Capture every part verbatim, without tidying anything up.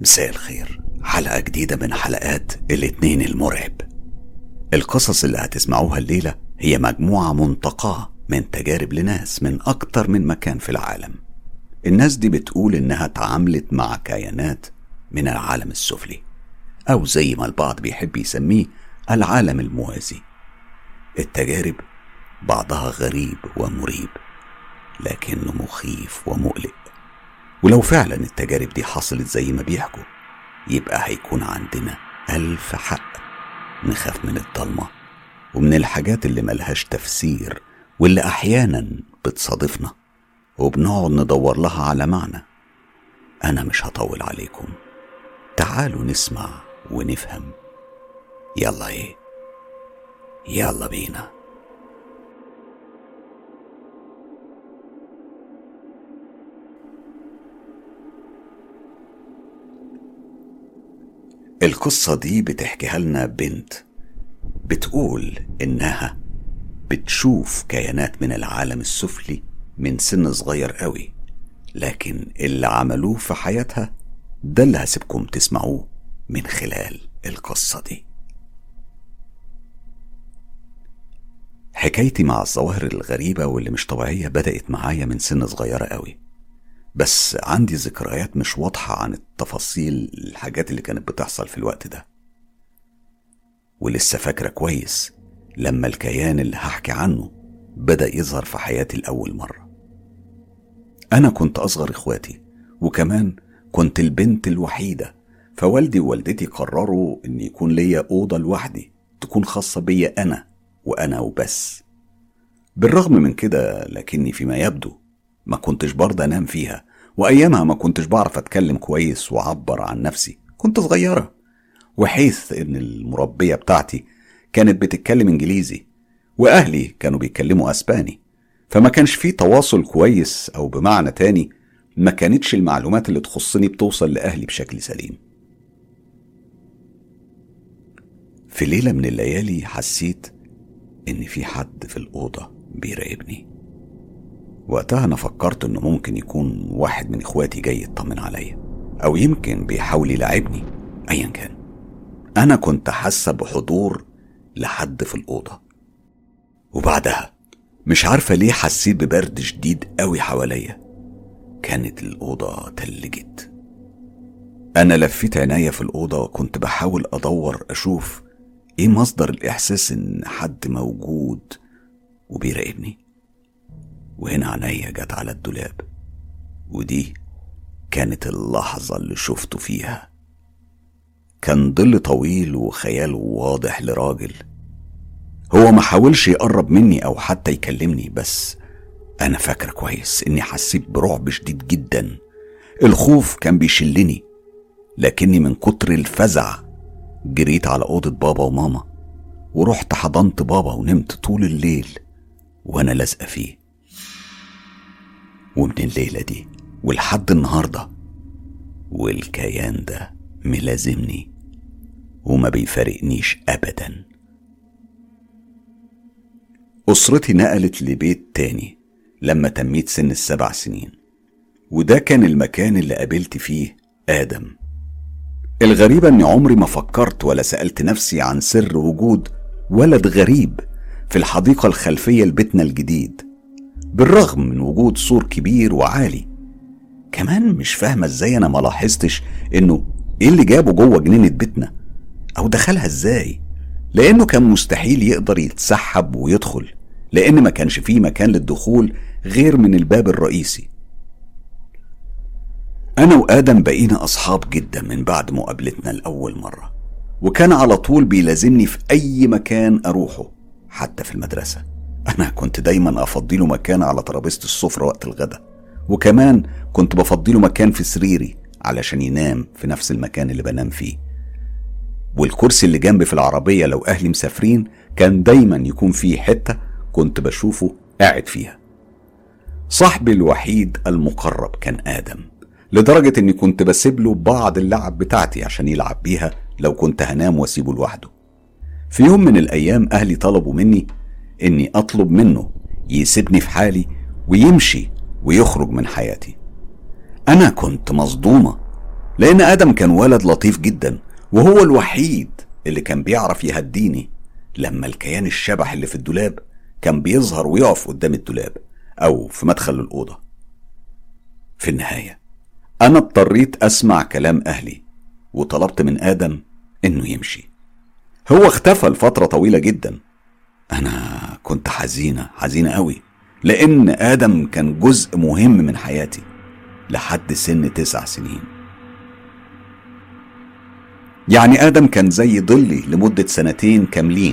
مساء الخير، حلقة جديدة من حلقات الاتنين المرعب. القصص اللي هتسمعوها الليلة هي مجموعة منتقاة من تجارب لناس من أكتر من مكان في العالم. الناس دي بتقول إنها تعاملت مع كيانات من العالم السفلي، أو زي ما البعض بيحب يسميه العالم الموازي. التجارب بعضها غريب ومريب، لكنه مخيف ومقلق. ولو فعلا التجارب دي حصلت زي ما بيحكوا، يبقى هيكون عندنا ألف حق نخاف من الضلمة ومن الحاجات اللي ملهاش تفسير، واللي أحيانا بتصادفنا وبنقعد ندور لها على معنى. أنا مش هطول عليكم، تعالوا نسمع ونفهم. يلا ايه، يلا بينا. القصة دي بتحكيها لنا بنت بتقول إنها بتشوف كيانات من العالم السفلي من سن صغير قوي، لكن اللي عملوه في حياتها ده اللي هسيبكم تسمعوه من خلال القصة دي. حكايتي مع الظواهر الغريبة واللي مش طبيعية بدأت معايا من سن صغيرة قوي، بس عندي ذكريات مش واضحة عن التفاصيل الحاجات اللي كانت بتحصل في الوقت ده. ولسه فاكرة كويس لما الكيان اللي هحكي عنه بدأ يظهر في حياتي لأول مرة. أنا كنت أصغر إخواتي، وكمان كنت البنت الوحيدة، فوالدي ووالدتي قرروا إن يكون ليا أوضة لوحدي تكون خاصة بيا أنا وأنا وبس. بالرغم من كده لكني فيما يبدو ما كنتش برضه أنام فيها، وأيامها ما كنتش بعرف أتكلم كويس وعبر عن نفسي، كنت صغيرة. وحيث إن المربية بتاعتي كانت بتتكلم إنجليزي وأهلي كانوا بيتكلموا أسباني، فما كانش فيه تواصل كويس، أو بمعنى تاني ما كانتش المعلومات اللي تخصني بتوصل لأهلي بشكل سليم. في ليلة من الليالي حسيت إن في حد في الأوضة بيراقبني. وقتها أنا فكرت إنه ممكن يكون واحد من إخواتي جاي يطمن عليا، أو يمكن بيحاول يلاعبني، أيا كان. أنا كنت حاسة بحضور لحد في الأوضة، وبعدها مش عارفة ليه حسيت ببرد شديد قوي حواليا. كانت الأوضة تلجت. أنا لفيت عناية في الأوضة وكنت بحاول أدور أشوف إيه مصدر الإحساس إن حد موجود وبيراقبني. وهنا عناية جت على الدولاب، ودي كانت اللحظة اللي شفته فيها. كان ظل طويل وخيال واضح لراجل. هو ما حاولش يقرب مني أو حتى يكلمني، بس أنا فاكر كويس إني حسيت برعب شديد جدا. الخوف كان بيشلني، لكني من كتر الفزع جريت على أوضة بابا وماما، ورحت حضنت بابا ونمت طول الليل وأنا لازقة فيه. ومن الليلة دي ولحد النهاردة والكيان ده ملازمني وما بيفارقنيش أبدا. أسرتي نقلت لبيت تاني لما تميت سن السبع سنين، وده كان المكان اللي قابلت فيه آدم. الغريبة أني عمري ما فكرت ولا سألت نفسي عن سر وجود ولد غريب في الحديقة الخلفية لبيتنا الجديد، بالرغم من وجود سور كبير وعالي. كمان مش فاهمة ازاي انا ما لاحظتش انه ايه اللي جابه جوه جنينة بيتنا، او دخلها ازاي، لانه كان مستحيل يقدر يتسحب ويدخل، لان ما كانش فيه مكان للدخول غير من الباب الرئيسي. انا وآدم بقينا اصحاب جدا من بعد مقابلتنا لأول مرة، وكان على طول بيلازمني في اي مكان اروحه، حتى في المدرسة. أنا كنت دايما أفضيله مكان على ترابيزة السفرة وقت الغداء، وكمان كنت بفضيله مكان في سريري علشان ينام في نفس المكان اللي بنام فيه. والكرسي اللي جنبي في العربية لو أهلي مسافرين كان دايما يكون فيه حتة كنت بشوفه قاعد فيها. صاحبي الوحيد المقرب كان آدم، لدرجة أني كنت بسيب له بعض اللعب بتاعتي عشان يلعب بيها لو كنت هنام واسيبه لوحده. في يوم من الأيام أهلي طلبوا مني اني اطلب منه يسيبني في حالي ويمشي ويخرج من حياتي. انا كنت مصدومة، لأن آدم كان ولد لطيف جدا، وهو الوحيد اللي كان بيعرف يهديني لما الكيان الشبح اللي في الدولاب كان بيظهر ويقف قدام الدولاب أو في مدخل الأوضة. في النهاية أنا اضطريت أسمع كلام أهلي وطلبت من آدم إنه يمشي. هو اختفى لفترة طويلة جدا. أنا كنت حزينة حزينة قوي، لأن آدم كان جزء مهم من حياتي لحد سن تسع سنين. يعني آدم كان زي ظلي لمدة سنتين كاملين.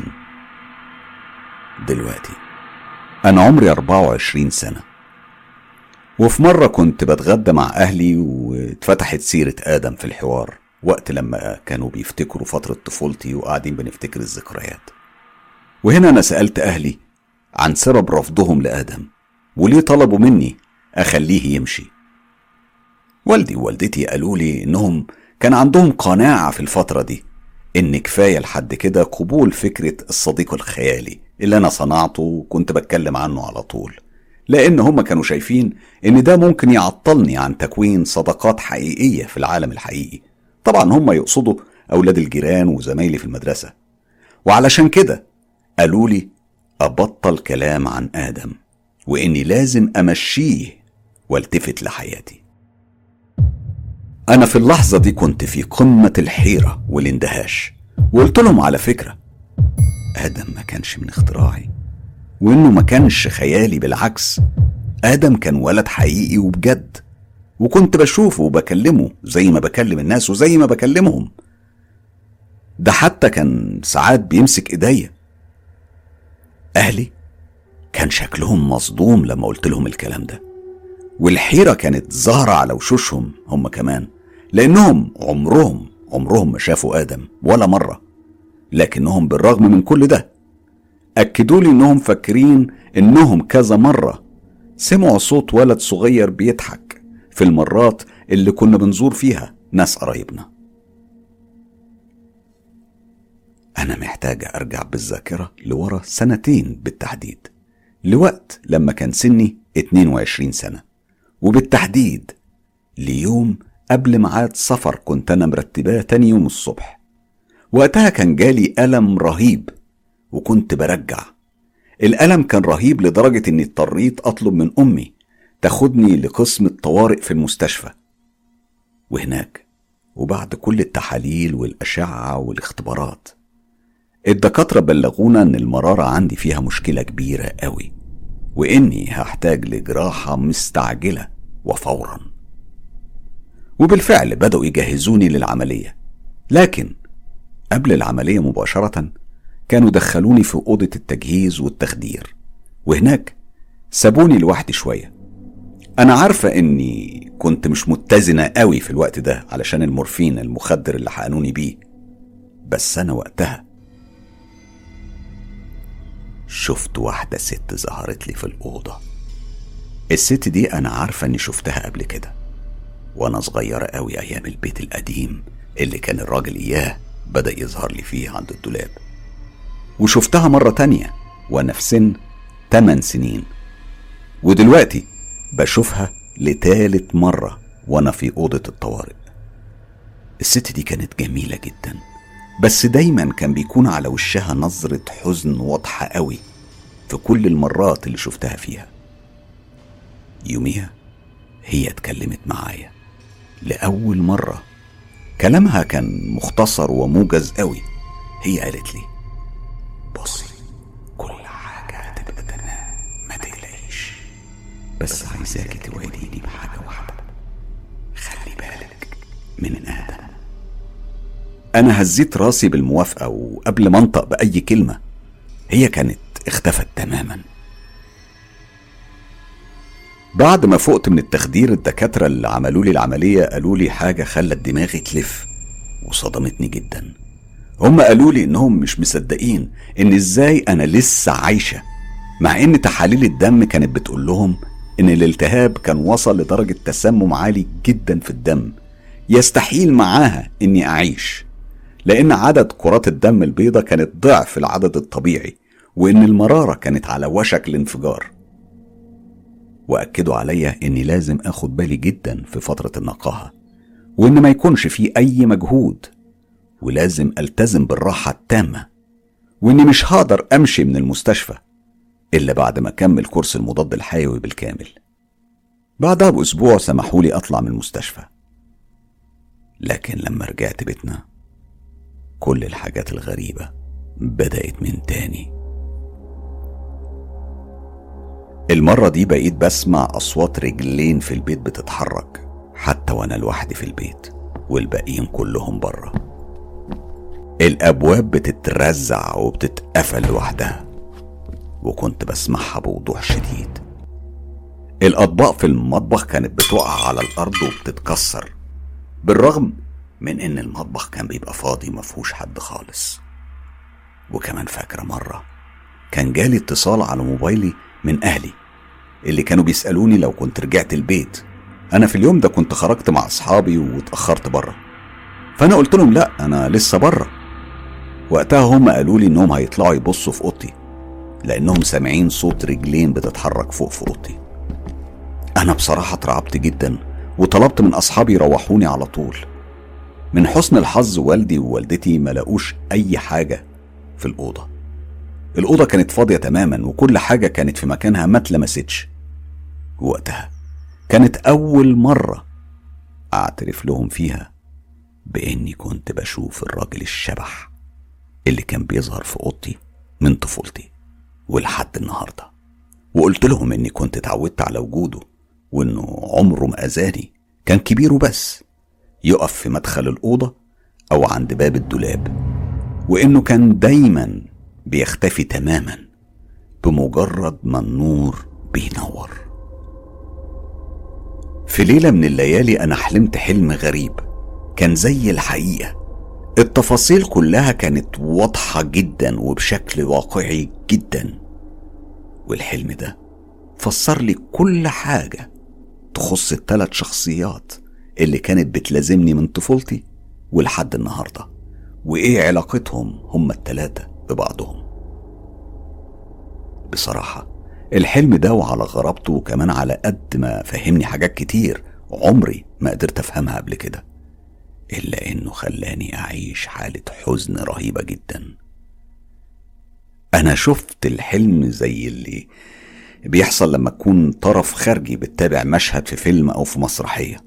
دلوقتي أنا عمري أربعة وعشرين سنة، وفي مرة كنت بتغدى مع أهلي واتفتحت سيرة آدم في الحوار وقت لما كانوا بيفتكروا فترة طفولتي وقاعدين بنفتكر الذكريات. وهنا أنا سألت أهلي عن سبب رفضهم لآدم وليه طلبوا مني أخليه يمشي. والدي ووالدتي قالوا لي إنهم كان عندهم قناعة في الفترة دي إن كفاية لحد كده قبول فكرة الصديق الخيالي اللي أنا صنعته وكنت بتكلم عنه على طول، لأن هم كانوا شايفين إن ده ممكن يعطلني عن تكوين صداقات حقيقية في العالم الحقيقي. طبعا هم يقصدوا أولاد الجيران وزمايلي في المدرسة. وعلشان كده قالوا لي أبطل كلام عن آدم وإني لازم أمشيه والتفت لحياتي. أنا في اللحظة دي كنت في قمة الحيرة والاندهاش، وقلت لهم على فكرة آدم ما كانش من اختراعي، وإنه ما كانش خيالي، بالعكس آدم كان ولد حقيقي وبجد، وكنت بشوفه وبكلمه زي ما بكلم الناس وزي ما بكلمهم. ده حتى كان ساعات بيمسك إيديا. أهلي كان شكلهم مصدوم لما قلت لهم الكلام ده، والحيرة كانت ظاهرة على وشوشهم هم كمان، لأنهم عمرهم عمرهم ما شافوا آدم ولا مرة. لكنهم بالرغم من كل ده أكدوا لي إنهم فاكرين إنهم كذا مرة سمعوا صوت ولد صغير بيضحك في المرات اللي كنا بنزور فيها ناس قرايبنا. أنا محتاجة أرجع بالذاكرة لورا سنتين بالتحديد، لوقت لما كان سني اتنين وعشرين سنة، وبالتحديد ليوم قبل ميعاد سفر كنت أنا مرتباه تاني يوم الصبح. وقتها كان جالي ألم رهيب وكنت برجع. الألم كان رهيب لدرجة إني اضطريت أطلب من أمي تاخدني لقسم الطوارئ في المستشفى. وهناك وبعد كل التحاليل والأشعة والاختبارات الدكاترة بلغونا إن المرارة عندي فيها مشكلة كبيرة قوي، وإني هحتاج لجراحة مستعجلة وفورا. وبالفعل بدأوا يجهزوني للعملية، لكن قبل العملية مباشرة كانوا دخلوني في أوضة التجهيز والتخدير، وهناك سابوني لوحدي شوية. أنا عارفة إني كنت مش متزنة قوي في الوقت ده علشان المورفين المخدر اللي حقنوني بيه، بس أنا وقتها شفت واحدة ست ظهرت لي في الأوضة. الست دي أنا عارفة إني شفتها قبل كده وأنا صغيرة قوي أيام البيت القديم اللي كان الراجل إياه بدأ يظهر لي فيه عند الدولاب، وشفتها مرة تانية وأنا في سن تمن سنين، ودلوقتي بشوفها لتالت مرة وأنا في أوضة الطوارئ. الست دي كانت جميلة جدا، بس دايما كان بيكون على وشها نظرة حزن واضحة قوي في كل المرات اللي شفتها فيها. يوميها هي اتكلمت معايا لأول مرة. كلامها كان مختصر وموجز قوي. هي قالت لي بصي، كل حاجة هتبقى تمام، ما تقلقيش، بس عايزاكي توعديني بحاجة واحدة، خلي بالك من آدم. أنا هزيت راسي بالموافقة، وقبل ما انطق بأي كلمة هي كانت اختفت تماما. بعد ما فقت من التخدير الدكاترة اللي عملوا لي العملية قالوا لي حاجة خلت دماغي تلف وصدمتني جدا. هم قالوا لي انهم مش مصدقين ان ازاي انا لسه عايشة، مع ان تحاليل الدم كانت بتقول لهم ان الالتهاب كان وصل لدرجة تسمم عالي جدا في الدم، يستحيل معاها اني اعيش، لان عدد كرات الدم البيضاء كانت ضعف العدد الطبيعي، وان المرارة كانت على وشك الانفجار. وأكدوا عليا إني لازم أخد بالي جدا في فترة النقاهة، وإن ما يكونش فيه أي مجهود، ولازم ألتزم بالراحة التامة، وإني مش هقدر أمشي من المستشفى إلا بعد ما أكمل كورس المضاد الحيوي بالكامل. بعدها بأسبوع سمحولي أطلع من المستشفى. لكن لما رجعت بيتنا كل الحاجات الغريبة بدأت من تاني. المرة دي بقيت بسمع أصوات رجلين في البيت بتتحرك حتى وأنا لوحدي في البيت والباقيين كلهم برا. الأبواب بتترزع وبتتقفل لوحدها، وكنت بسمعها بوضوح شديد. الأطباق في المطبخ كانت بتقع على الأرض وبتتكسر، بالرغم من إن المطبخ كان بيبقى فاضي مفهوش حد خالص. وكمان فاكرة مرة كان جالي اتصال على موبايلي من أهلي اللي كانوا بيسألوني لو كنت رجعت البيت. أنا في اليوم ده كنت خرجت مع أصحابي واتأخرت برا، فأنا قلت لهم لأ أنا لسه برا. وقتها هم قالوا لي إنهم هيطلعوا يبصوا في أوضتي لأنهم سامعين صوت رجلين بتتحرك فوق في أوضتي. أنا بصراحة اترعبت جدا وطلبت من أصحابي يروحوني على طول. من حسن الحظ والدي ووالدتي ما لقوش أي حاجة في الأوضة. الأوضة كانت فاضية تماما وكل حاجة كانت في مكانها ما اتلمستش. وقتها كانت أول مرة أعترف لهم فيها بإني كنت بشوف الراجل الشبح اللي كان بيظهر في أوضتي من طفولتي ولحد النهاردة. وقلت لهم إني كنت اتعودت على وجوده وإنه عمره ما أذاني، كان كبير وبس، يقف في مدخل الأوضة أو عند باب الدولاب، وإنه كان دايما بيختفي تماما بمجرد ما النور بينور. في ليلة من الليالي أنا حلمت حلم غريب كان زي الحقيقة. التفاصيل كلها كانت واضحة جدا وبشكل واقعي جدا، والحلم ده فسر لي كل حاجة تخص الثلاث شخصيات اللي كانت بتلازمني من طفولتي ولحد النهاردة، وإيه علاقتهم هم الثلاثة ببعضهم. بصراحة الحلم ده وعلى غرابته وكمان على قد ما فهمني حاجات كتير عمري ما قدرت أفهمها قبل كده، إلا إنه خلاني أعيش حالة حزن رهيبة جدا. أنا شفت الحلم زي اللي بيحصل لما تكون طرف خارجي بتتابع مشهد في فيلم أو في مسرحية.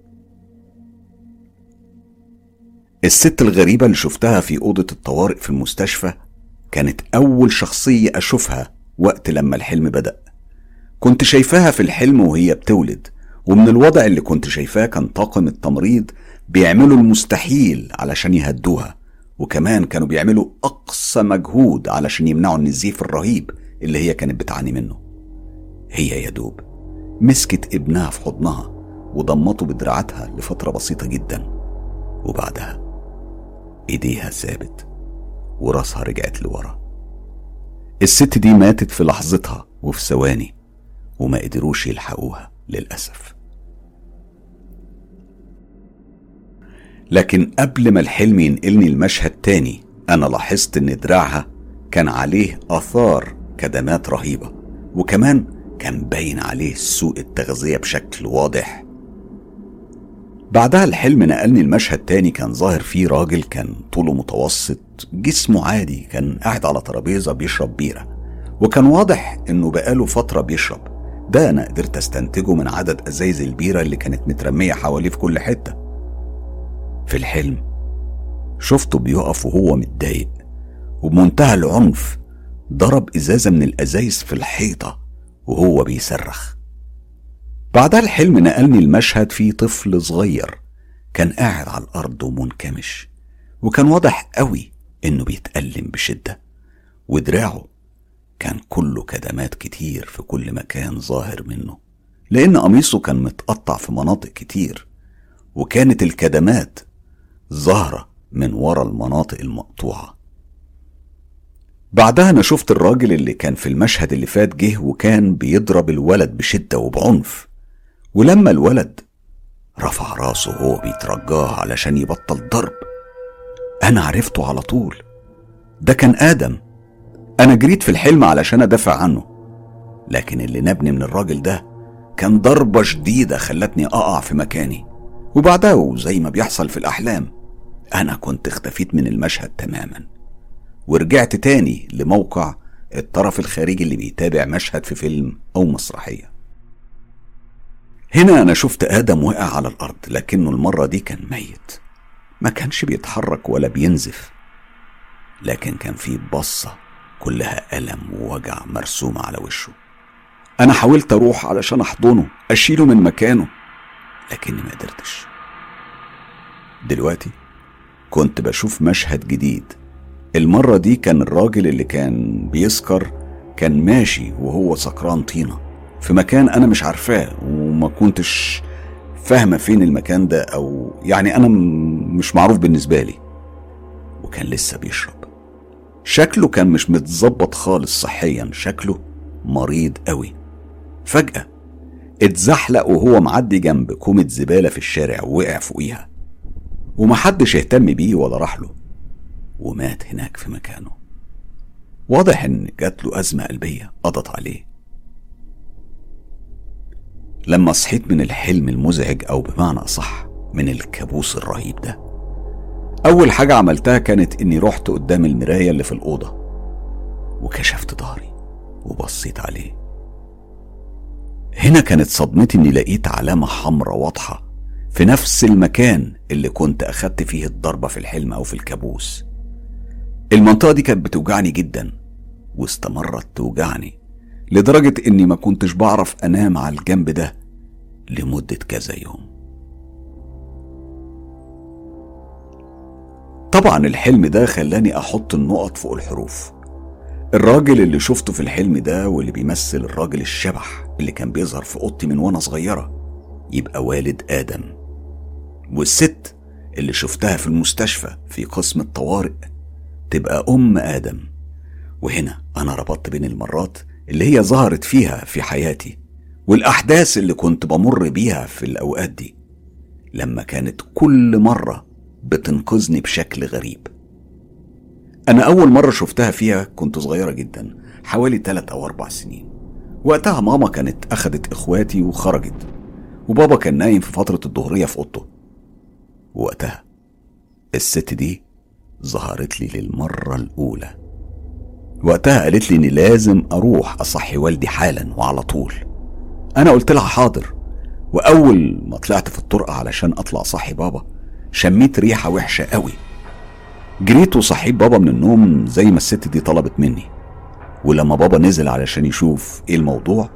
الست الغريبة اللي شفتها في أوضة الطوارئ في المستشفى كانت أول شخصية أشوفها وقت لما الحلم بدأ. كنت شايفاها في الحلم وهي بتولد، ومن الوضع اللي كنت شايفاه كان طاقم التمريض بيعملوا المستحيل علشان يهدوها، وكمان كانوا بيعملوا أقصى مجهود علشان يمنعوا النزيف الرهيب اللي هي كانت بتعاني منه. هي يدوب مسكت ابنها في حضنها وضمته بدراعتها لفترة بسيطة جدا، وبعدها ايديها ثابت وراسها رجعت لورا. الست دي ماتت في لحظتها وفي ثواني وما قدروش يلحقوها للأسف. لكن قبل ما الحلم ينقلني المشهد تاني أنا لاحظت إن دراعها كان عليه آثار كدمات رهيبة، وكمان كان باين عليه سوء التغذية بشكل واضح. بعدها الحلم نقلني المشهد تاني كان ظاهر فيه راجل كان طوله متوسط، جسمه عادي، كان قاعد على ترابيزة بيشرب بيرة، وكان واضح إنه بقاله فترة بيشرب. ده أنا قدرت أستنتجه من عدد أزايز البيرة اللي كانت مترمية حواليه في كل حتة. في الحلم شفته بيقف وهو متضايق وبمنتهى العنف ضرب إزازة من الأزايز في الحيطة وهو بيصرخ. بعدها الحلم نقلني المشهد فيه طفل صغير كان قاعد على الأرض ومنكمش، وكان واضح قوي إنه بيتألم بشدة، ودراعه كان كله كدمات كتير في كل مكان ظاهر منه، لأن قميصه كان متقطع في مناطق كتير، وكانت الكدمات ظاهرة من ورا المناطق المقطوعة. بعدها أنا شفت الراجل اللي كان في المشهد اللي فات جه وكان بيضرب الولد بشدة وبعنف، ولما الولد رفع راسه وهو بيترجاه علشان يبطل ضرب أنا عرفته على طول، ده كان آدم. أنا جريت في الحلم علشان أدافع عنه، لكن اللي نبني من الراجل ده كان ضربة شديدة خلتني أقع في مكاني، وبعدها وزي ما بيحصل في الأحلام أنا كنت اختفيت من المشهد تماما، ورجعت تاني لموقع الطرف الخارجي اللي بيتابع مشهد في فيلم أو مسرحية. هنا أنا شفت آدم واقع على الأرض، لكنه المرة دي كان ميت، ما كانش بيتحرك ولا بينزف، لكن كان فيه بصة كلها ألم ووجع مرسومة على وشه. أنا حاولت أروح علشان أحضنه أشيله من مكانه، لكني ما قدرتش. دلوقتي كنت بشوف مشهد جديد. المرة دي كان الراجل اللي كان بيسكر كان ماشي وهو سكران طينة في مكان أنا مش عارفاه، وما كنتش فاهمة فين المكان ده، أو يعني أنا مش معروف بالنسبة لي. وكان لسه بيشرب. شكله كان مش متظبط خالص صحيا، شكله مريض قوي. فجأة اتزحلق وهو معدي جنب كومة زبالة في الشارع ووقع فوقيها، ومحدش اهتم بيه ولا راح له، ومات هناك في مكانه. واضح ان جات له أزمة قلبية قضت عليه. لما صحيت من الحلم المزعج، او بمعنى اصح من الكابوس الرهيب ده، اول حاجة عملتها كانت اني رحت قدام المراية اللي في الأوضة وكشفت ظهري وبصيت عليه. هنا كانت صدمتي اني لقيت علامة حمراء واضحة في نفس المكان اللي كنت اخدت فيه الضربة في الحلم او في الكابوس. المنطقة دي كانت بتوجعني جدا، واستمرت توجعني لدرجة اني ما كنتش بعرف انام على الجنب ده لمدة كذا يوم. طبعا الحلم ده خلاني احط النقط فوق الحروف. الراجل اللي شفته في الحلم ده واللي بيمثل الراجل الشبح اللي كان بيظهر في اوضتي من وانا صغيرة يبقى والد آدم، والست اللي شفتها في المستشفى في قسم الطوارئ تبقى أم آدم. وهنا أنا ربطت بين المرات اللي هي ظهرت فيها في حياتي والأحداث اللي كنت بمر بيها في الأوقات دي، لما كانت كل مرة بتنقذني بشكل غريب. أنا أول مرة شفتها فيها كنت صغيرة جدا، حوالي ثلاث أو أربع سنين. وقتها ماما كانت أخدت إخواتي وخرجت، وبابا كان نايم في فترة الظهرية في أوضته. وقتها الست دي ظهرت لي للمرة الأولى. وقتها قالت لي إني لازم أروح أصحي والدي حالا وعلى طول. أنا قلت لها حاضر، وأول ما طلعت في الطرقة علشان أطلع صحي بابا شميت ريحة وحشة قوي. جريت وصحيت بابا من النوم زي ما الست دي طلبت مني. ولما بابا نزل علشان يشوف ايه الموضوع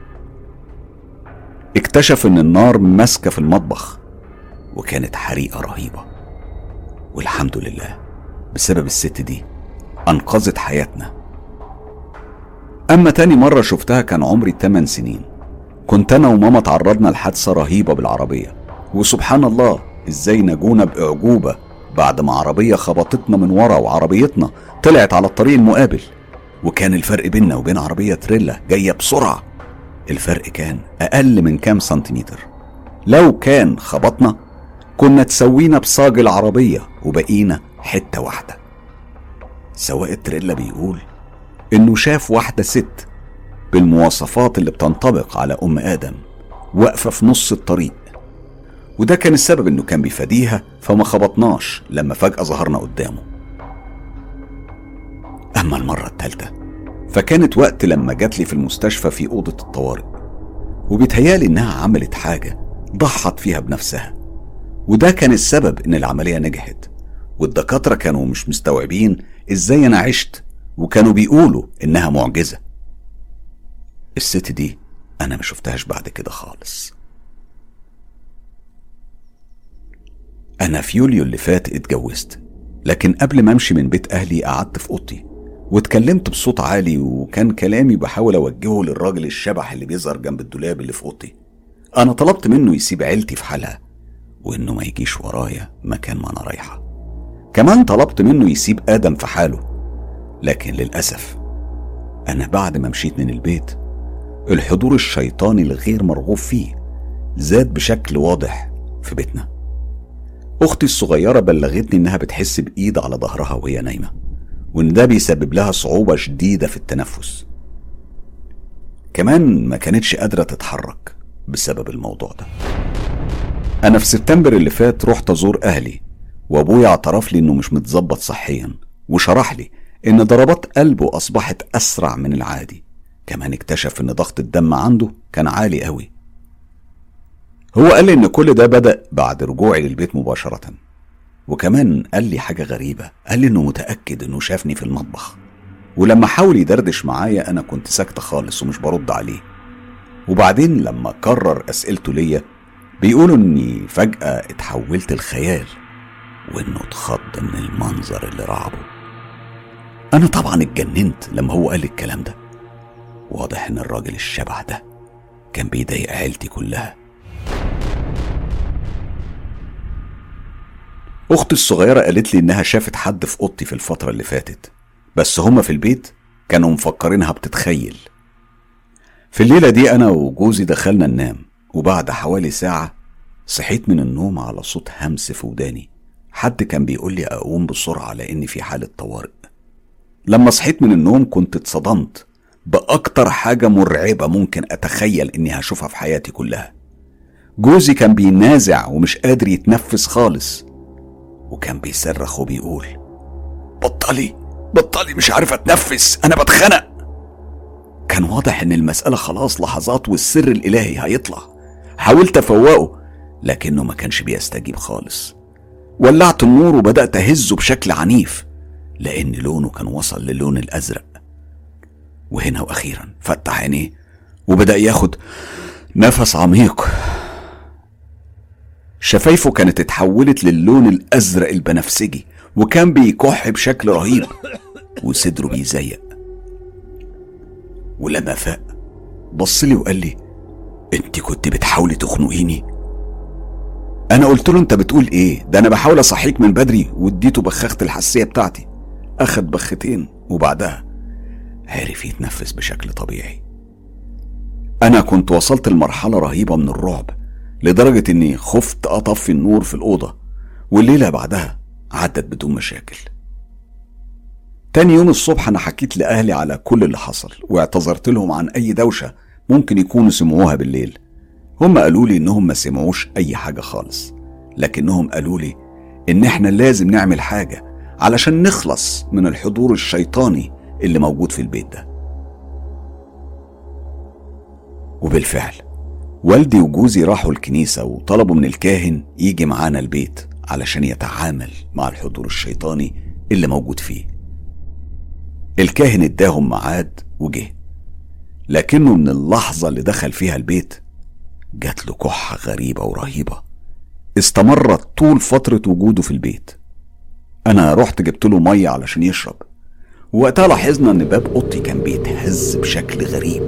اكتشف ان النار ماسكة في المطبخ، وكانت حريقة رهيبة. والحمد لله بسبب الست دي انقذت حياتنا. اما تاني مرة شفتها كان عمري ثماني سنين. كنت انا وماما تعرضنا لحادثة رهيبة بالعربية، وسبحان الله ازاي نجونا باعجوبة بعد ما عربية خبطتنا من ورا وعربيتنا طلعت على الطريق المقابل. وكان الفرق بيننا وبين عربية تريلا جاية بسرعة، الفرق كان أقل من كام سنتيمتر. لو كان خبطنا كنا تسوينا بصاج العربية وبقينا حتة واحدة. سواق التريلا بيقول إنه شاف واحدة ست بالمواصفات اللي بتنطبق على أم آدم واقفة في نص الطريق، وده كان السبب إنه كان بيفاديها فما خبطناش لما فجأة ظهرنا قدامه. أما المرة الثالثة فكانت وقت لما جات لي في المستشفى في أوضة الطوارئ، وبيتهيالي إنها عملت حاجة ضحت فيها بنفسها، وده كان السبب إن العملية نجحت. والدكاترة كانوا مش مستوعبين إزاي أنا عشت، وكانوا بيقولوا إنها معجزة. الست دي أنا ما شفتهاش بعد كده خالص. أنا في يوليو اللي فات اتجوزت، لكن قبل ما أمشي من بيت أهلي قعدت في أوضتي واتكلمت بصوت عالي، وكان كلامي بحاول أوجهه للراجل الشبح اللي بيظهر جنب الدولاب اللي في أوضتي. أنا طلبت منه يسيب عيلتي في حالها، وإنه ما يجيش ورايا مكان ما أنا رايحة. كمان طلبت منه يسيب آدم في حاله، لكن للأسف أنا بعد ما مشيت من البيت الحضور الشيطاني الغير مرغوب فيه زاد بشكل واضح في بيتنا. أختي الصغيرة بلغتني إنها بتحس بإيد على ظهرها وهي نايمة، وإن ده بيسبب لها صعوبة شديدة في التنفس. كمان ما كانتش قادرة تتحرك بسبب الموضوع ده. أنا في سبتمبر اللي فات رحت أزور أهلي، وأبويا اعترف لي إنه مش متظبط صحيا، وشرح لي إن ضربات قلبه أصبحت أسرع من العادي. كمان اكتشف إن ضغط الدم عنده كان عالي قوي. هو قال لي إن كل ده بدأ بعد رجوعي للبيت مباشرة. وكمان قال لي حاجة غريبة، قال لي إنه متأكد إنه شافني في المطبخ، ولما حاول يدردش معايا أنا كنت ساكتة خالص ومش برد عليه. وبعدين لما كرر أسئلته ليا بيقولوا إني فجأة اتحولت الخيال، وإنه اتخض من المنظر اللي رعبه. أنا طبعا اتجننت لما هو قال الكلام ده. واضح إن الراجل الشبح ده كان بيضايق عيلتي كلها. أختي الصغيرة قالت لي إنها شافت حد في أوضتي في الفترة اللي فاتت، بس هما في البيت كانوا مفكرينها بتتخيل. في الليلة دي أنا وجوزي دخلنا ننام، وبعد حوالي ساعة صحيت من النوم على صوت همس في وداني. حد كان بيقول لي أقوم بسرعة لأني في حالة طوارئ. لما صحيت من النوم كنت اتصدمت بأكتر حاجة مرعبة ممكن أتخيل إني هشوفها في حياتي كلها. جوزي كان بينازع ومش قادر يتنفس خالص، وكان بيصرخ وبيقول: بطلي بطلي، مش عارف أتنفس، أنا بتخنق. كان واضح إن المسألة خلاص لحظات والسر الإلهي هيطلع. حاولت أفوقه لكنه ما كانش بيستجيب خالص. ولعت النور وبدأت أهزه بشكل عنيف لأن لونه كان وصل للون الأزرق. وهنا وأخيرا فتح عينيه وبدأ ياخد نفس عميق. شفايفه كانت اتحولت للون الأزرق البنفسجي، وكان بيكح بشكل رهيب، وصدره بيزيق. ولما فاق بصلي وقال لي: انت كنت بتحاولي تخنقيني؟ انا قلت له: انت بتقول ايه؟ ده انا بحاول اصحيك من بدري، واديته بخاخة الحساسية بتاعتي. اخد بختين وبعدها عرف يتنفس بشكل طبيعي. انا كنت وصلت لمرحلة رهيبة من الرعب، لدرجة اني خفت اطفي النور في الأوضة. والليلة بعدها عدت بدون مشاكل. تاني يوم الصبح انا حكيت لأهلي على كل اللي حصل، واعتذرت لهم عن اي دوشة ممكن يكونوا سمعوها بالليل. هم قالوا لي انهم ما سمعوش اي حاجة خالص، لكنهم قالوا لي ان احنا لازم نعمل حاجة علشان نخلص من الحضور الشيطاني اللي موجود في البيت ده. وبالفعل والدي وجوزي راحوا الكنيسة وطلبوا من الكاهن يجي معانا البيت علشان يتعامل مع الحضور الشيطاني اللي موجود فيه. الكاهن اداهم ميعاد وجه، لكنه من اللحظة اللي دخل فيها البيت جات له كحة غريبة ورهيبة استمرت طول فترة وجوده في البيت. أنا رحت جبت له مية علشان يشرب، ووقتها لاحظنا إن باب أوضتي كان بيتهز بشكل غريب.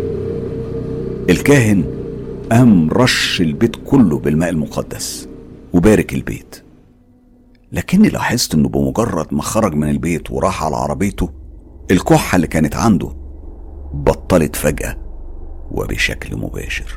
الكاهن قام رش البيت كله بالماء المقدس وبارك البيت، لكني لاحظت إنه بمجرد ما خرج من البيت وراح على عربيته الكحة اللي كانت عنده بطلت فجأة وبشكل مباشر.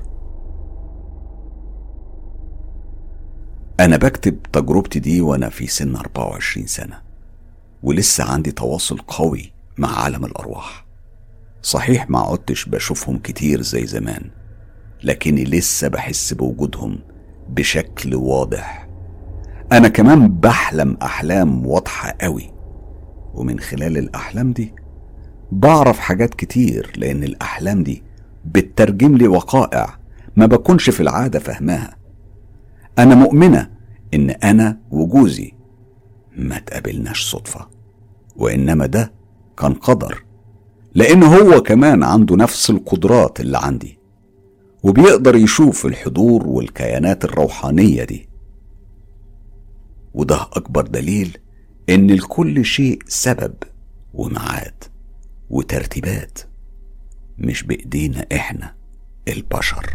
أنا بكتب تجربتي دي وأنا في سن أربعة وعشرين سنة، ولسه عندي تواصل قوي مع عالم الأرواح. صحيح ما عدتش بشوفهم كتير زي زمان، لكني لسه بحس بوجودهم بشكل واضح. أنا كمان بحلم أحلام واضحة قوي، ومن خلال الأحلام دي بعرف حاجات كتير، لأن الأحلام دي بتترجم لي وقائع ما بكونش في العادة فهماها. أنا مؤمنة إن أنا وجوزي ما تقابلناش صدفة، وإنما ده كان قدر، لأن هو كمان عنده نفس القدرات اللي عندي، وبيقدر يشوف الحضور والكيانات الروحانية دي. وده أكبر دليل إن لكل شيء سبب وميعاد وترتيبات، مش بإيدينا إحنا البشر.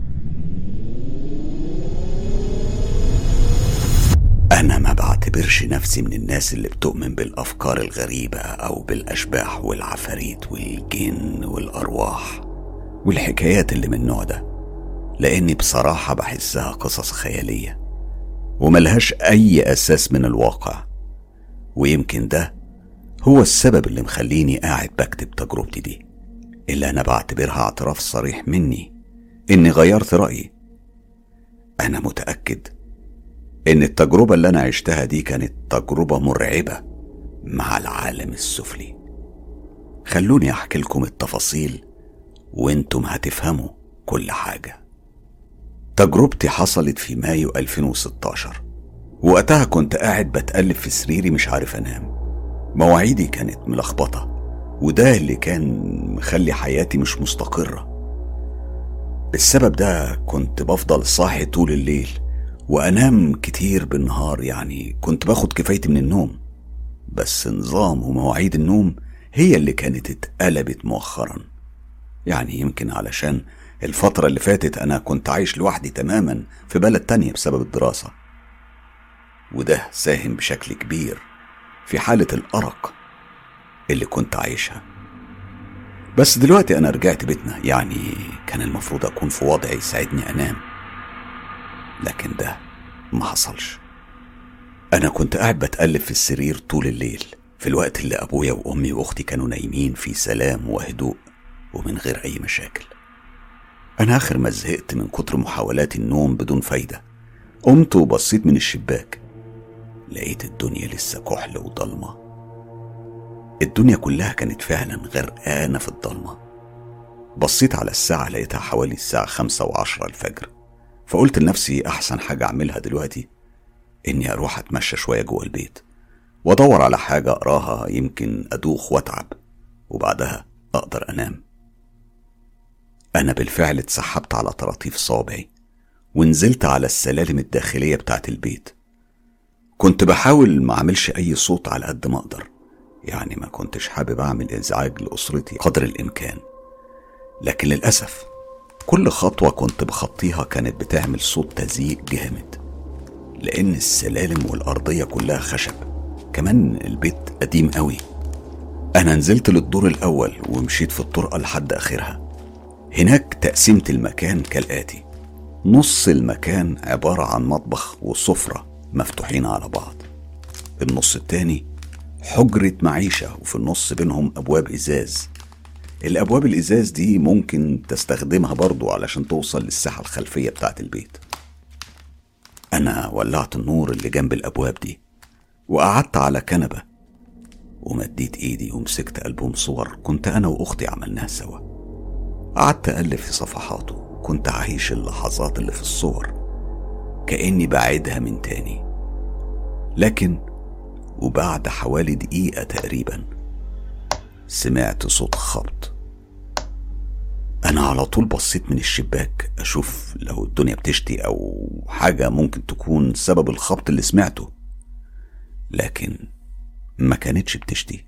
أنا ما بعتبرش نفسي من الناس اللي بتؤمن بالأفكار الغريبة أو بالأشباح والعفاريت والجن والأرواح والحكايات اللي من النوع ده، لأني بصراحة بحسها قصص خيالية وملهاش أي أساس من الواقع. ويمكن ده هو السبب اللي مخليني قاعد بكتب تجربتي دي، اللي أنا بعتبرها اعتراف صريح مني إني غيرت رأيي. أنا متأكد إن التجربة اللي أنا عشتها دي كانت تجربة مرعبة مع العالم السفلي. خلوني أحكي لكم التفاصيل وانتم هتفهموا كل حاجة. تجربتي حصلت في مايو ألفين وستاشر، وقتها كنت قاعد بتقلب في سريري مش عارف أنام. مواعيدي كانت ملخبطة، وده اللي كان مخلي حياتي مش مستقرة. بالسبب ده كنت بفضل صاحي طول الليل وأنام كتير بالنهار، يعني كنت باخد كفايتي من النوم، بس نظام ومواعيد النوم هي اللي كانت اتقلبت مؤخرا. يعني يمكن علشان الفترة اللي فاتت أنا كنت عايش لوحدي تماما في بلد تانية بسبب الدراسة، وده ساهم بشكل كبير في حالة الأرق اللي كنت عايشها. بس دلوقتي أنا رجعت بيتنا، يعني كان المفروض أكون في وضع يساعدني أنام، لكن ده ما حصلش. أنا كنت قاعد بتقلب في السرير طول الليل في الوقت اللي أبويا وأمي وأختي كانوا نايمين في سلام وهدوء ومن غير أي مشاكل. أنا آخر ما زهقت من كتر محاولات النوم بدون فايدة، قمت وبصيت من الشباك، لقيت الدنيا لسه كحل وضلمة. الدنيا كلها كانت فعلا غرقانة في الضلمة. بصيت على الساعة لقيتها حوالي الساعة خمسة وعشرة الفجر، فقلت لنفسي أحسن حاجة أعملها دلوقتي إني أروح أتمشى شوية جوه البيت وأدور على حاجة أقراها، يمكن أدوخ وأتعب وبعدها أقدر أنام. أنا بالفعل اتسحبت على طراطيف صابعي ونزلت على السلالم الداخلية بتاعت البيت. كنت بحاول ما أعملش أي صوت على قد ما أقدر، يعني ما كنتش حابب أعمل إزعاج لأسرتي قدر الإمكان، لكن للأسف كل خطوة كنت بخطيها كانت بتعمل صوت تزييق جامد، لأن السلالم والأرضية كلها خشب، كمان البيت قديم قوي. أنا نزلت للدور الأول ومشيت في الطرقة لحد آخرها. هناك تقسيمة المكان كالآتي: نص المكان عبارة عن مطبخ وسفرة مفتوحين على بعض، النص التاني حجرة معيشة وفي النص بينهم أبواب إزاز. الأبواب الإزاز دي ممكن تستخدمها برضو علشان توصل للساحة الخلفية بتاعت البيت. أنا ولعت النور اللي جنب الأبواب دي وقعدت على كنبة ومديت إيدي ومسكت ألبوم صور كنت أنا وأختي عملناها سوا. قعدت أقلب في صفحاته وكنت عايش اللحظات اللي في الصور كأني بعيدها من تاني. لكن وبعد حوالي دقيقة تقريبا سمعت صوت خبط. أنا على طول بصيت من الشباك أشوف لو الدنيا بتشتي أو حاجة ممكن تكون سبب الخبط اللي سمعته، لكن ما كانتش بتشتي.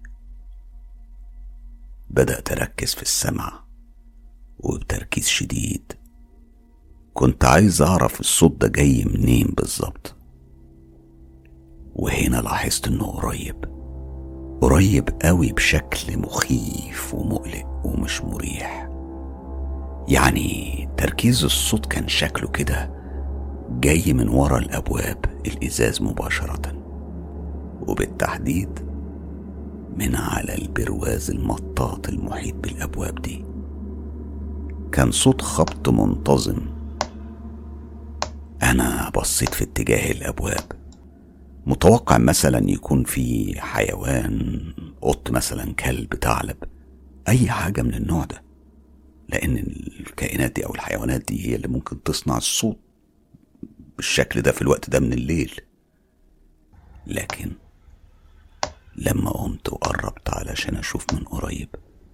بدأت أركز في السمع وبتركيز شديد، كنت عايز أعرف الصوت ده جاي منين بالظبط. وهنا لاحظت إنه قريب قريب قوي بشكل مخيف ومقلق ومش مريح. يعني تركيز الصوت كان شكله كده جاي من ورا الأبواب الإزاز مباشرة، وبالتحديد من على البرواز المطاط المحيط بالأبواب دي. كان صوت خبط منتظم. أنا بصيت في اتجاه الأبواب، متوقع مثلا يكون في حيوان، قط مثلا، كلب، ثعلب، أي حاجة من النوع ده، لأن الكائنات دي أو الحيوانات دي هي اللي ممكن تصنع الصوت بالشكل ده في الوقت ده من الليل. لكن لما قمت وقربت علشان أشوف من قريب،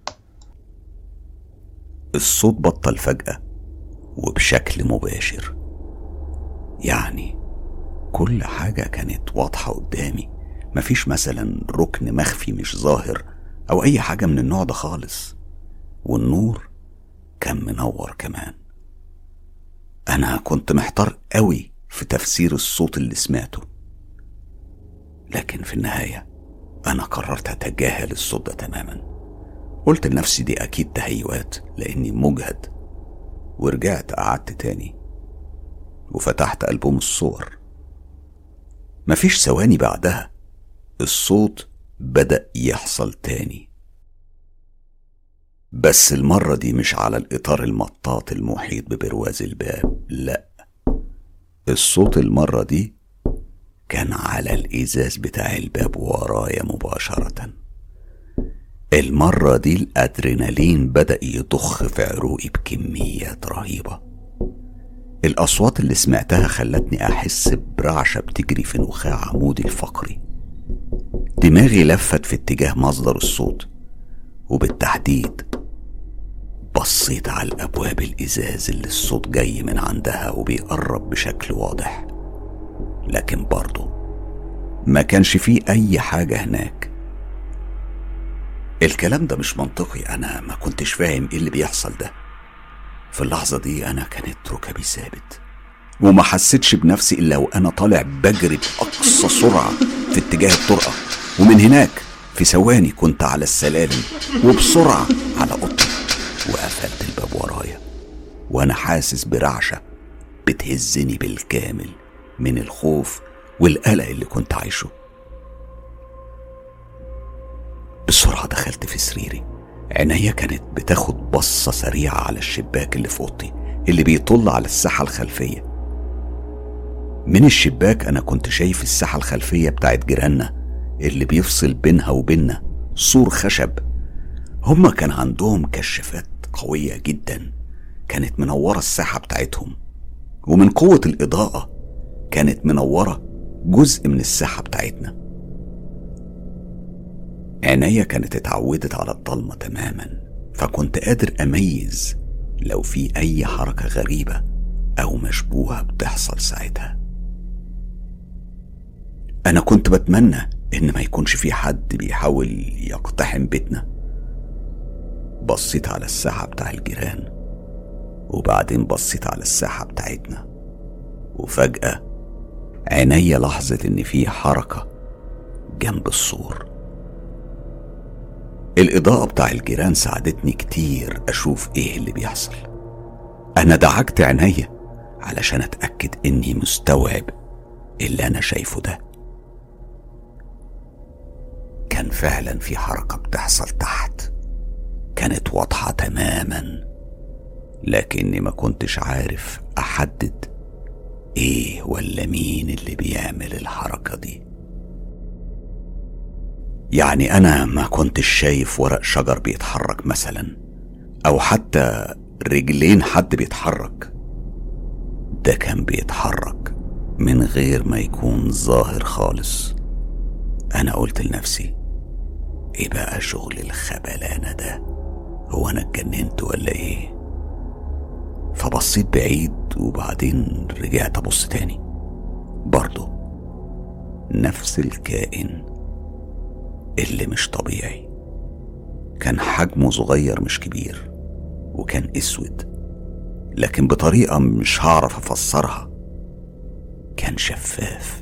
الصوت بطل فجأة وبشكل مباشر. يعني كل حاجة كانت واضحة قدامي، مفيش مثلا ركن مخفي مش ظاهر أو أي حاجة من النوع ده خالص، والنور كان منور كمان. أنا كنت محتار قوي في تفسير الصوت اللي سمعته، لكن في النهاية أنا قررت أتجاهل الصوت ده تماما. قلت لنفسي دي أكيد تهيؤات لأني مجهد، ورجعت قعدت تاني وفتحت ألبوم الصور. مفيش ثواني بعدها الصوت بدأ يحصل تاني، بس المرة دي مش على الإطار المطاط المحيط ببرواز الباب، لأ، الصوت المرة دي كان على الإزاز بتاع الباب ورايا مباشرة. المرة دي الأدرينالين بدأ يضخ في عروقي بكميات رهيبة. الأصوات اللي سمعتها خلتني أحس برعشة بتجري في نخاع عمودي الفقري. دماغي لفت في اتجاه مصدر الصوت، وبالتحديد بصيت على الأبواب الإزاز اللي الصوت جاي من عندها وبيقرب بشكل واضح، لكن برضه ما كانش فيه أي حاجة هناك. الكلام ده مش منطقي، أنا ما كنتش فاهم إيه اللي بيحصل ده. في اللحظة دي أنا كانت ركبي ثابت، وما حسيتش بنفسي إلا وأنا طالع بجري بأقصى سرعة في اتجاه الطرقة، ومن هناك في ثواني كنت على السلالم وبسرعة على أوضتي، وقفلت الباب ورايا وأنا حاسس برعشة بتهزني بالكامل من الخوف والقلق اللي كنت عايشه. بسرعة دخلت في سريري. عينيا كانت بتاخد بصة سريعة على الشباك اللي في أوضتي اللي بيطل على الساحة الخلفية. من الشباك أنا كنت شايف الساحة الخلفية بتاعت جيراننا اللي بيفصل بينها وبيننا سور خشب. هما كان عندهم كشافات قوية جدا كانت منورة الساحة بتاعتهم، ومن قوة الإضاءة كانت منورة جزء من الساحة بتاعتنا. عينيا كانت اتعودت على الضلمة تماما، فكنت قادر أميز لو في أي حركة غريبة أو مشبوهة بتحصل ساعتها. أنا كنت بتمنى إن ما يكونش في حد بيحاول يقتحم بيتنا. بصيت على الساحة بتاع الجيران، وبعدين بصيت على الساحة بتاعتنا، وفجأة عينيا لاحظت إن في حركة جنب السور. الإضاءة بتاع الجيران ساعدتني كتير أشوف إيه اللي بيحصل. أنا دعكت عينيا علشان أتأكد إني مستوعب اللي أنا شايفه ده. كان فعلا في حركة بتحصل تحت، كانت واضحة تماما، لكني ما كنتش عارف أحدد إيه ولا مين اللي بيعمل الحركة دي. يعني أنا ما كنتش شايف ورق شجر بيتحرك مثلا، أو حتى رجلين حد بيتحرك. ده كان بيتحرك من غير ما يكون ظاهر خالص. أنا قلت لنفسي إيه بقى شغل الخبلانة ده؟ هو أنا اتجننت ولا إيه؟ فبصيت بعيد وبعدين رجعت أبص تاني، برضو نفس الكائن اللي مش طبيعي. كان حجمه صغير مش كبير، وكان اسود، لكن بطريقة مش هعرف افسرها. كان شفاف،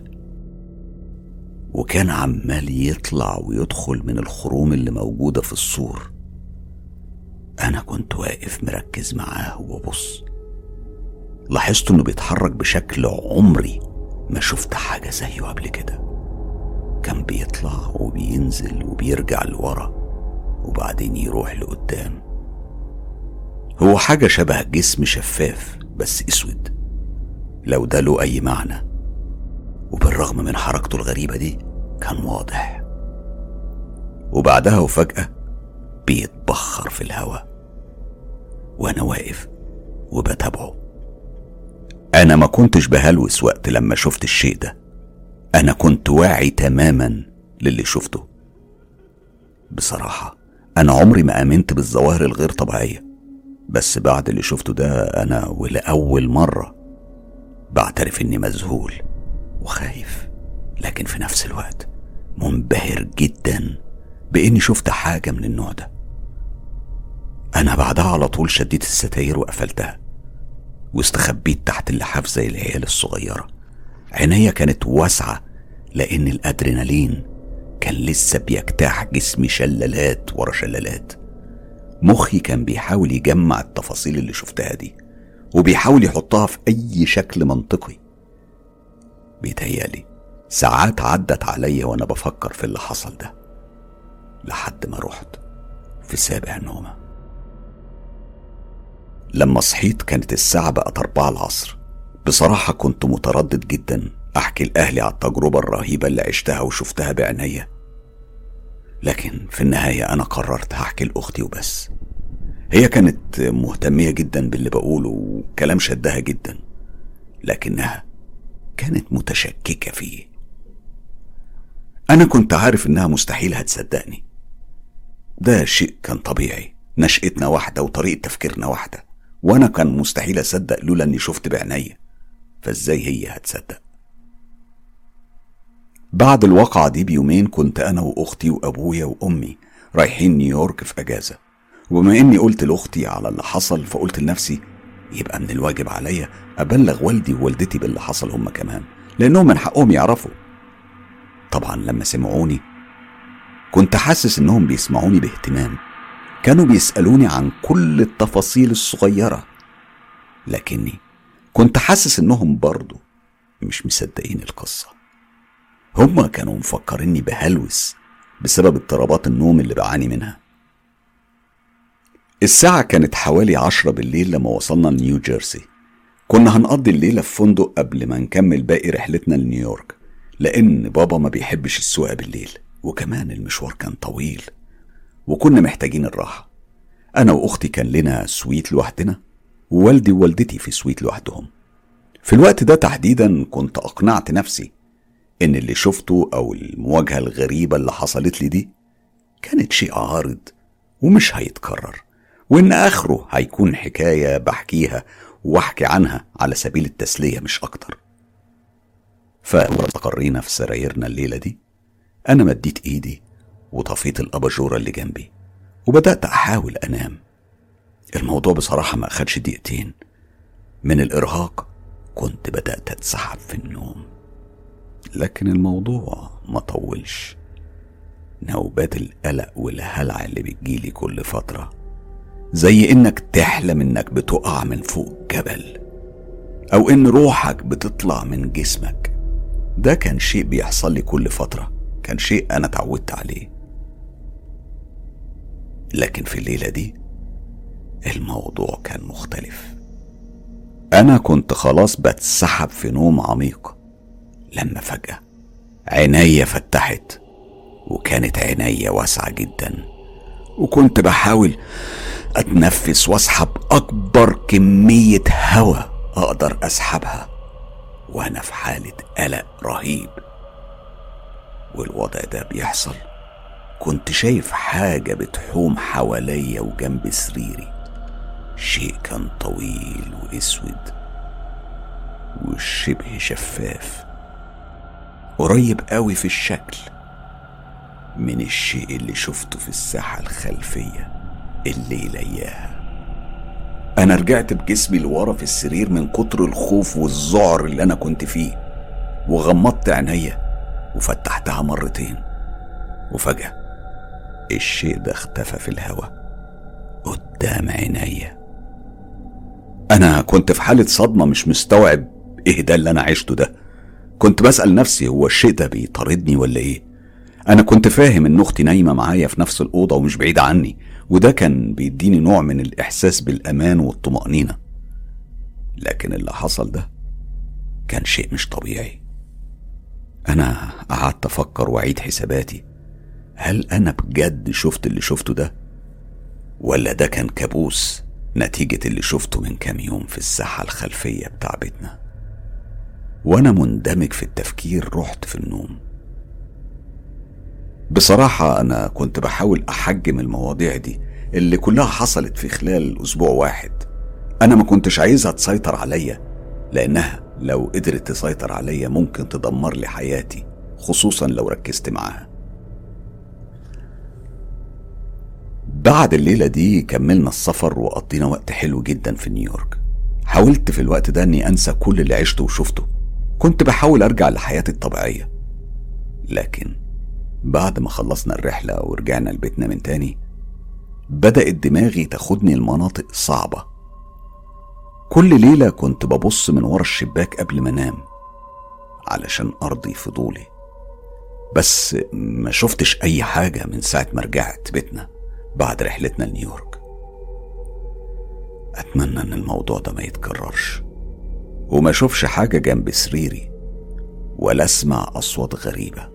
وكان عمال يطلع ويدخل من الخروم اللي موجودة في السور. انا كنت واقف مركز معاه وببص، لاحظت انه بيتحرك بشكل عمري ما شفت حاجة زيه قبل كده. كان بيطلع وبينزل وبيرجع لورا وبعدين يروح لقدام. هو حاجة شبه جسم شفاف بس اسود، لو ده له اي معنى. وبالرغم من حركته الغريبة دي كان واضح. وبعدها وفجأة بيتبخر في الهواء، وانا واقف وبتابعه. انا ما كنتش بهلوس وقت لما شفت الشيء ده، انا كنت واعي تماما للي شفته. بصراحة انا عمري ما امنت بالظواهر الغير طبيعية، بس بعد اللي شفته ده انا ولأول مرة بعترف اني مذهول وخايف، لكن في نفس الوقت منبهر جدا باني شفت حاجة من النوع ده. انا بعدها على طول شديت الستاير وقفلتها واستخبيت تحت اللحاف زي العيال الصغيرة. عينيا كانت واسعة لان الادرينالين كان لسه بيجتاح جسمي شلالات ورا شلالات. مخي كان بيحاول يجمع التفاصيل اللي شفتها دي وبيحاول يحطها في اي شكل منطقي. بيتهيالي ساعات عدت عليا وانا بفكر في اللي حصل ده، لحد ما رحت في سابع نومة. لما صحيت كانت الساعة بقت أربعة العصر، بصراحة كنت متردد جدا أحكي لأهلي على التجربة الرهيبة اللي عشتها وشفتها بعينيا، لكن في النهاية أنا قررت هحكي لأختي وبس. هي كانت مهتمية جدا باللي بقوله وكلام شدها جدا، لكنها كانت متشككة فيه. أنا كنت عارف إنها مستحيل هتصدقني، ده شيء كان طبيعي، نشأتنا واحدة وطريقة تفكيرنا واحدة، وأنا كان مستحيل أصدق لولا إني شفت بعينيا، فإزاي هي هتصدق؟ بعد الواقعة دي بيومين كنت أنا وأختي وأبويا وأمي رايحين نيويورك في أجازة، وبما إني قلت لأختي على اللي حصل فقلت لنفسي يبقى من الواجب عليا أبلغ والدي ووالدتي باللي حصل هم كمان، لأنهم من حقهم يعرفوا. طبعا لما سمعوني كنت حاسس إنهم بيسمعوني باهتمام، كانوا بيسألوني عن كل التفاصيل الصغيرة، لكني كنت حاسس إنهم برضو مش مصدقين القصة. هما كانوا مفكريني بهلوس بسبب اضطرابات النوم اللي بعاني منها. الساعة كانت حوالي عشرة بالليل لما وصلنا لنيو جيرسي. كنا هنقضي الليلة في فندق قبل ما نكمل باقي رحلتنا لنيويورك، لأن بابا ما بيحبش السواقة بالليل، وكمان المشوار كان طويل وكنا محتاجين الراحة. أنا وأختي كان لنا سويت لوحدنا، ووالدي ووالدتي في سويت لوحدهم. في الوقت ده تحديدا كنت أقنعت نفسي إن اللي شفته أو المواجهة الغريبة اللي حصلت لي دي كانت شيء عارض ومش هيتكرر، وإن آخره هيكون حكاية بحكيها وأحكي عنها على سبيل التسلية مش أكتر. فاستقرينا في سرايرنا الليلة دي، أنا مديت إيدي وطفيت الأباجورة اللي جنبي وبدأت أحاول أنام. الموضوع بصراحة ما أخدش دقيقتين، من الإرهاق كنت بدأت أتسحب في النوم، لكن الموضوع ما طولش. نوبات القلق والهلع اللي بتجيلي كل فترة زي إنك تحلم إنك بتقع من فوق جبل، أو إن روحك بتطلع من جسمك، ده كان شيء بيحصل لي كل فترة، كان شيء أنا تعودت عليه. لكن في الليلة دي الموضوع كان مختلف. أنا كنت خلاص بتسحب في نوم عميق لما فجأة عينيا فتحت، وكانت عينيا واسعة جدا، وكنت بحاول أتنفس واسحب أكبر كمية هواء أقدر أسحبها وأنا في حالة قلق رهيب. والوضع ده بيحصل كنت شايف حاجة بتحوم حواليا وجنب سريري، شيء كان طويل واسود وشبه شفاف، قريب قوي في الشكل من الشيء اللي شفته في الساحة الخلفية الليلة اياها. انا رجعت بجسمي لورا في السرير من كتر الخوف والذعر اللي انا كنت فيه، وغمضت عينيا وفتحتها مرتين، وفجأة الشيء ده اختفى في الهواء قدام عينيا. انا كنت في حالة صدمة، مش مستوعب ايه ده اللي انا عشته ده. كنت بسأل نفسي هو الشيء ده بيطاردني ولا ايه؟ انا كنت فاهم ان اختي نايمة معايا في نفس الأوضة ومش بعيدة عني، وده كان بيديني نوع من الاحساس بالامان والطمأنينة، لكن اللي حصل ده كان شيء مش طبيعي. انا قعدت افكر واعيد حساباتي، هل انا بجد شفت اللي شفته ده، ولا ده كان كابوس نتيجة اللي شفته من كام يوم في الساحة الخلفية بتاع بيتنا؟ وانا مندمج في التفكير رحت في النوم. بصراحة انا كنت بحاول احجم المواضيع دي اللي كلها حصلت في خلال اسبوع واحد. انا ما كنتش عايزها تسيطر عليا، لانها لو قدرت تسيطر عليا ممكن تدمر لي حياتي، خصوصا لو ركزت معاها. بعد الليلة دي كملنا السفر وقضينا وقت حلو جدا في نيويورك. حاولت في الوقت ده اني انسى كل اللي عشته وشفته، كنت بحاول ارجع لحياتي الطبيعية. لكن بعد ما خلصنا الرحلة ورجعنا لبيتنا من تاني، بدأت دماغي تاخدني المناطق صعبة. كل ليلة كنت ببص من ورا الشباك قبل ما انام علشان ارضي فضولي، بس ما شفتش اي حاجة من ساعة ما رجعت بيتنا بعد رحلتنا لنيويورك. اتمنى ان الموضوع ده ما يتكررش، وما اشوفش حاجة جنب سريري ولا اسمع اصوات غريبة.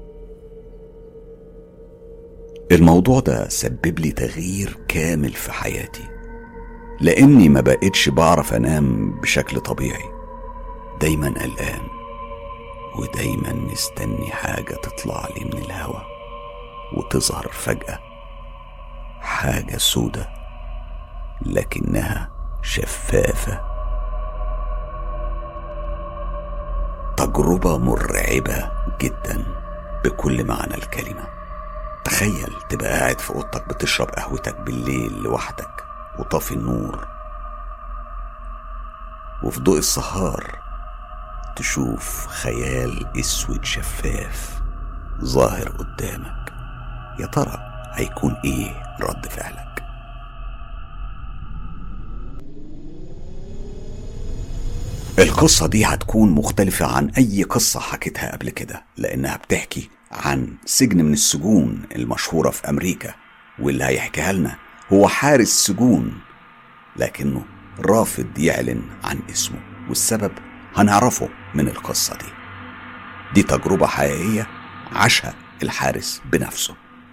الموضوع ده سبب لي تغيير كامل في حياتي، لاني ما بقتش بعرف انام بشكل طبيعي، دايما قلقان ودايما مستني حاجة تطلع لي من الهوا وتظهر فجأة، حاجة سودة لكنها شفافة. تجربة مرعبة جدا بكل معنى الكلمة. تخيل تبقى قاعد في اوضتك بتشرب قهوتك بالليل لوحدك وطافي النور، وفي ضوء السهار تشوف خيال اسود شفاف ظاهر قدامك. يا ترى هيكون ايه رد فعلك؟ القصة دي هتكون مختلفة عن اي قصة حكيتها قبل كده، لانها بتحكي عن سجن من السجون المشهورة في امريكا، واللي هيحكيها لنا هو حارس سجون لكنه رافض يعلن عن اسمه، والسبب هنعرفه من القصة دي. دي تجربة حقيقية عاشها الحارس بنفسه.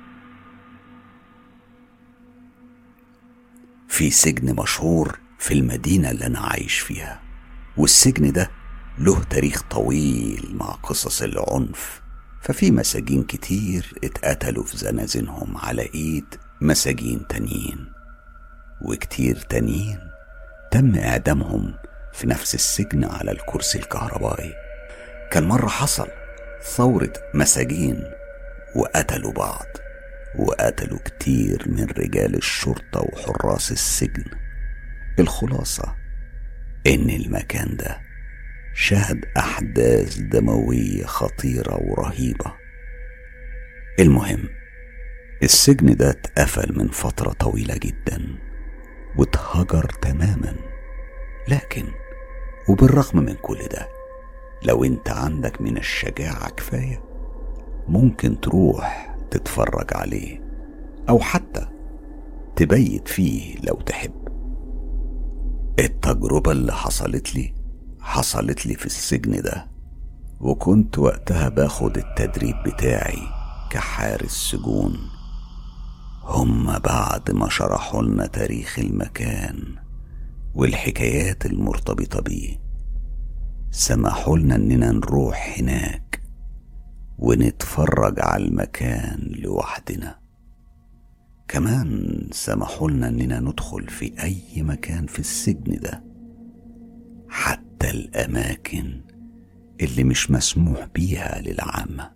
في سجن مشهور في المدينة اللي أنا عايش فيها، والسجن ده له تاريخ طويل مع قصص العنف. ففي مساجين كتير اتقتلوا في زنازينهم على ايد مساجين تانيين، وكتير تانيين تم اعدامهم في نفس السجن على الكرسي الكهربائي. كان مرة حصل ثورة مساجين وقتلوا بعض، وقتلوا كتير من رجال الشرطة وحراس السجن. الخلاصة ان المكان ده شهد احداث دموية خطيرة ورهيبة. المهم السجن ده اتقفل من فترة طويلة جدا واتهجر تماما، لكن وبالرغم من كل ده لو انت عندك من الشجاعة كفاية ممكن تروح تتفرج عليه او حتى تبيت فيه لو تحب. التجربة اللي حصلت لي حصلت لي في السجن ده، وكنت وقتها باخد التدريب بتاعي كحارس سجون. هم بعد ما شرحوا لنا تاريخ المكان والحكايات المرتبطة بيه سمحوا لنا اننا نروح هناك ونتفرج على المكان لوحدنا. كمان سمحوا لنا اننا ندخل في اي مكان في السجن ده، حتى الاماكن اللي مش مسموح بيها للعامة.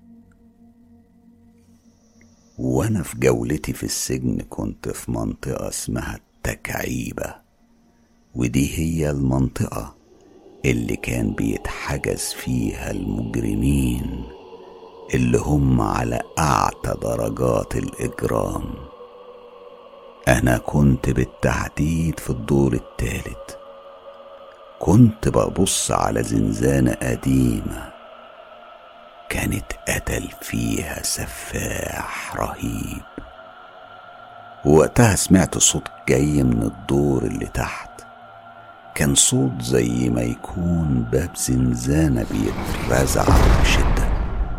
وانا في جولتي في السجن كنت في منطقة اسمها التكعيبة، ودي هي المنطقة اللي كان بيتحجز فيها المجرمين اللي هم على اعتى درجات الاجرام. انا كنت بالتحديد في الدور الثالث، كنت ببص على زنزانة قديمة كانت قتل فيها سفاح رهيب. وقتها سمعت صوت جاي من الدور اللي تحت، كان صوت زي ما يكون باب زنزانة بيترزع بشدة.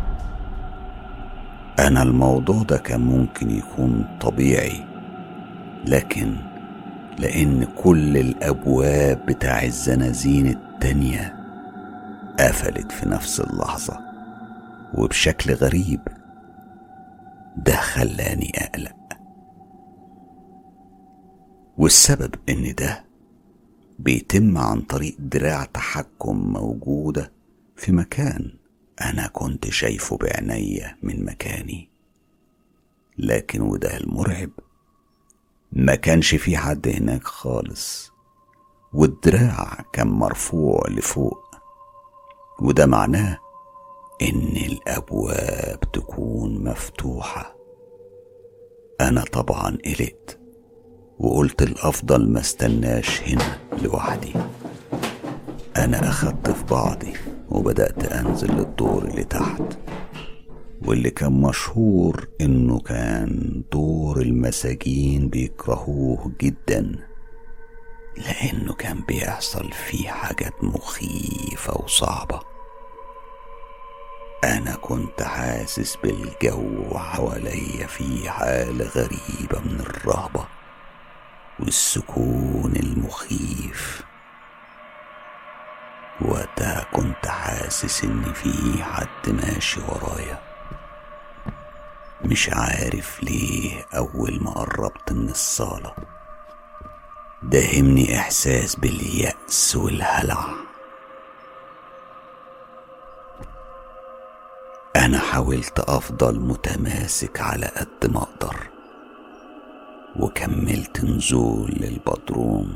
انا الموضوع ده كان ممكن يكون طبيعي، لكن لان كل الابواب بتاع الزنازين التانية قفلت في نفس اللحظة وبشكل غريب، ده خلاني اقلق. والسبب ان ده بيتم عن طريق دراع تحكم موجودة في مكان انا كنت شايفه بعناية من مكاني. لكن وده المرعب، ما كانش في حد هناك خالص، والدراع كان مرفوع لفوق، وده معناه ان الابواب تكون مفتوحة. انا طبعا قلقت وقلت الافضل ما استناش هنا لوحدي. انا اخدت في بعضي وبدأت انزل للدور اللي تحت، واللي كان مشهور انه كان دور المساجين بيكرهوه جدا. لأنه كان بيحصل فيه حاجات مخيفة وصعبة. أنا كنت حاسس بالجو حواليا في حالة غريبة من الرهبة والسكون المخيف. وقتها كنت حاسس إن في حد ماشي ورايا. مش عارف ليه أول ما قربت من الصالة داهمني إحساس باليأس والهلع. أنا حاولت أفضل متماسك على قد ما أقدر، وكملت نزول للبدروم.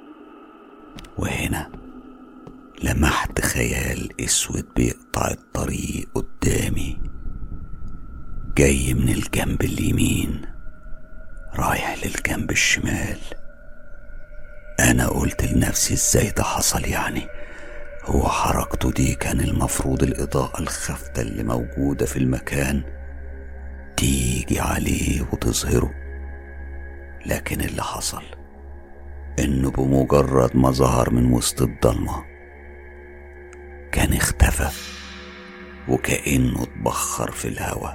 وهنا لمحت خيال اسود بيقطع الطريق قدامي، جاي من الجنب اليمين رايح للجنب الشمال. انا قلت لنفسي ازاي ده حصل؟ يعني هو حركته دي كان المفروض الإضاءة الخافتة اللي موجودة في المكان تيجي عليه وتظهره، لكن اللي حصل انه بمجرد ما ظهر من وسط الضلمة كان اختفى وكأنه اتبخر في الهوا.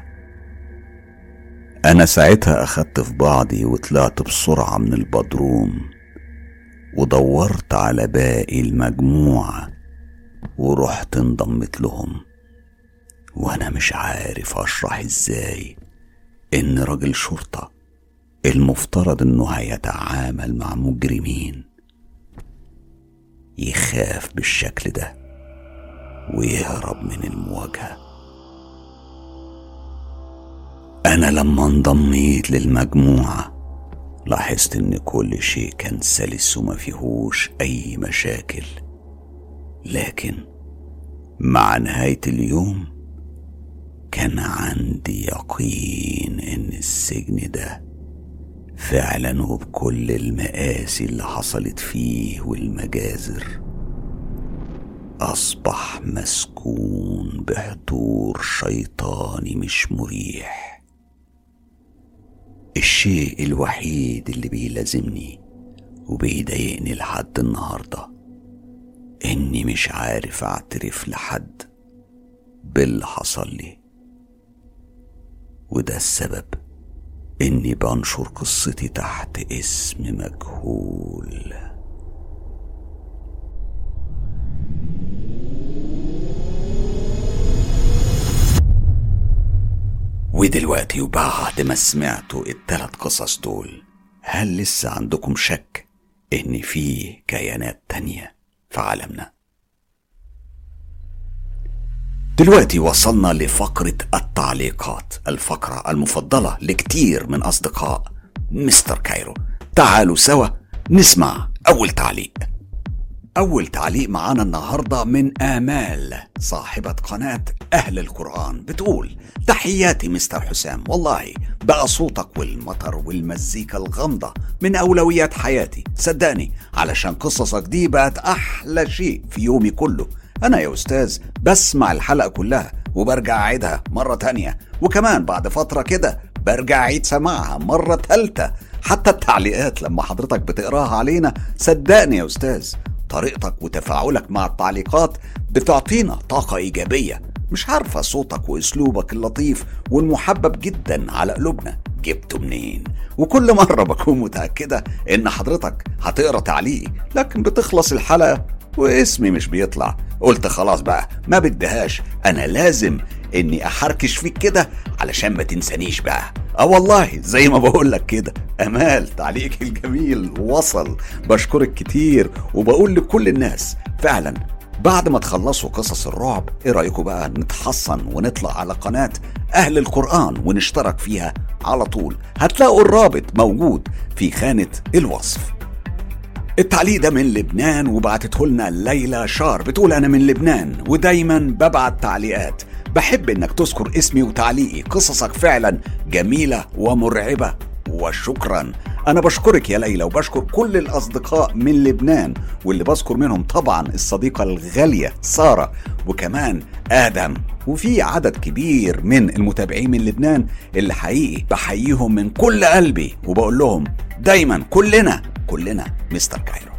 انا ساعتها اخدت في بعضي وطلعت بسرعة من البدروم ودورت على باقي المجموعة ورحت انضمت لهم. وانا مش عارف اشرح ازاي ان راجل شرطة المفترض انه هيتعامل مع مجرمين يخاف بالشكل ده ويهرب من المواجهة. انا لما انضميت للمجموعة لاحظت ان كل شيء كان سلس وما فيهوش اي مشاكل، لكن مع نهاية اليوم كان عندي يقين ان السجن ده فعلا وبكل المآسي اللي حصلت فيه والمجازر اصبح مسكون بحضور شيطاني مش مريح. الشيء الوحيد اللي بيلازمني وبيضايقني لحد النهارده اني مش عارف اعترف لحد باللي حصل لي، وده السبب اني بنشر قصتي تحت اسم مجهول. ودلوقتي وبعد ما سمعتوا التلات قصص دول، هل لسه عندكم شك ان في كيانات تانية في عالمنا؟ دلوقتي وصلنا لفقرة التعليقات، الفقرة المفضلة لكتير من أصدقاء مستر كايرو. تعالوا سوا نسمع أول تعليق. أول تعليق معانا النهاردة من آمال صاحبة قناة أهل القرآن، بتقول: تحياتي مستر حسام، والله بقى صوتك والمطر والمزيكا الغامضة من أولويات حياتي، صدقني علشان قصصك دي بقت أحلى شيء في يومي كله. أنا يا أستاذ بسمع الحلقة كلها وبرجع أعيدها مرة تانية، وكمان بعد فترة كده برجع أعيد سماعها مرة تالتة. حتى التعليقات لما حضرتك بتقراها علينا صدقني يا أستاذ طريقتك وتفاعلك مع التعليقات بتعطينا طاقة إيجابية. مش عارفة صوتك وأسلوبك اللطيف والمحبب جدا على قلوبنا جبته منين، وكل مرة بكون متأكدة إن حضرتك هتقرأ تعليقي، لكن بتخلص الحلقة واسمي مش بيطلع. قلت خلاص بقى ما بدهاش، أنا لازم إني أحركش فيك كده علشان ما تنسانيش بقى. اه والله زي ما بقولك كده. أمال تعليقك الجميل وصل، بشكرك كتير، وبقول لكل الناس فعلا بعد ما تخلصوا قصص الرعب ايه رأيكم بقى نتحصن ونطلع على قناة أهل القرآن ونشترك فيها على طول؟ هتلاقوا الرابط موجود في خانة الوصف. التعليق ده من لبنان وبعتته لنا ليلى شار، بتقول: أنا من لبنان ودايما ببعت تعليقات، بحب إنك تذكر اسمي وتعليقي، قصصك فعلا جميلة ومرعبة، وشكرا. أنا بشكرك يا ليلى، وبشكر كل الأصدقاء من لبنان، واللي بذكر منهم طبعا الصديقة الغالية سارة، وكمان آدم، وفي عدد كبير من المتابعين من لبنان اللي حقيقي بحييهم من كل قلبي، وبقول لهم دايما كلنا كلنا مستر كايرو.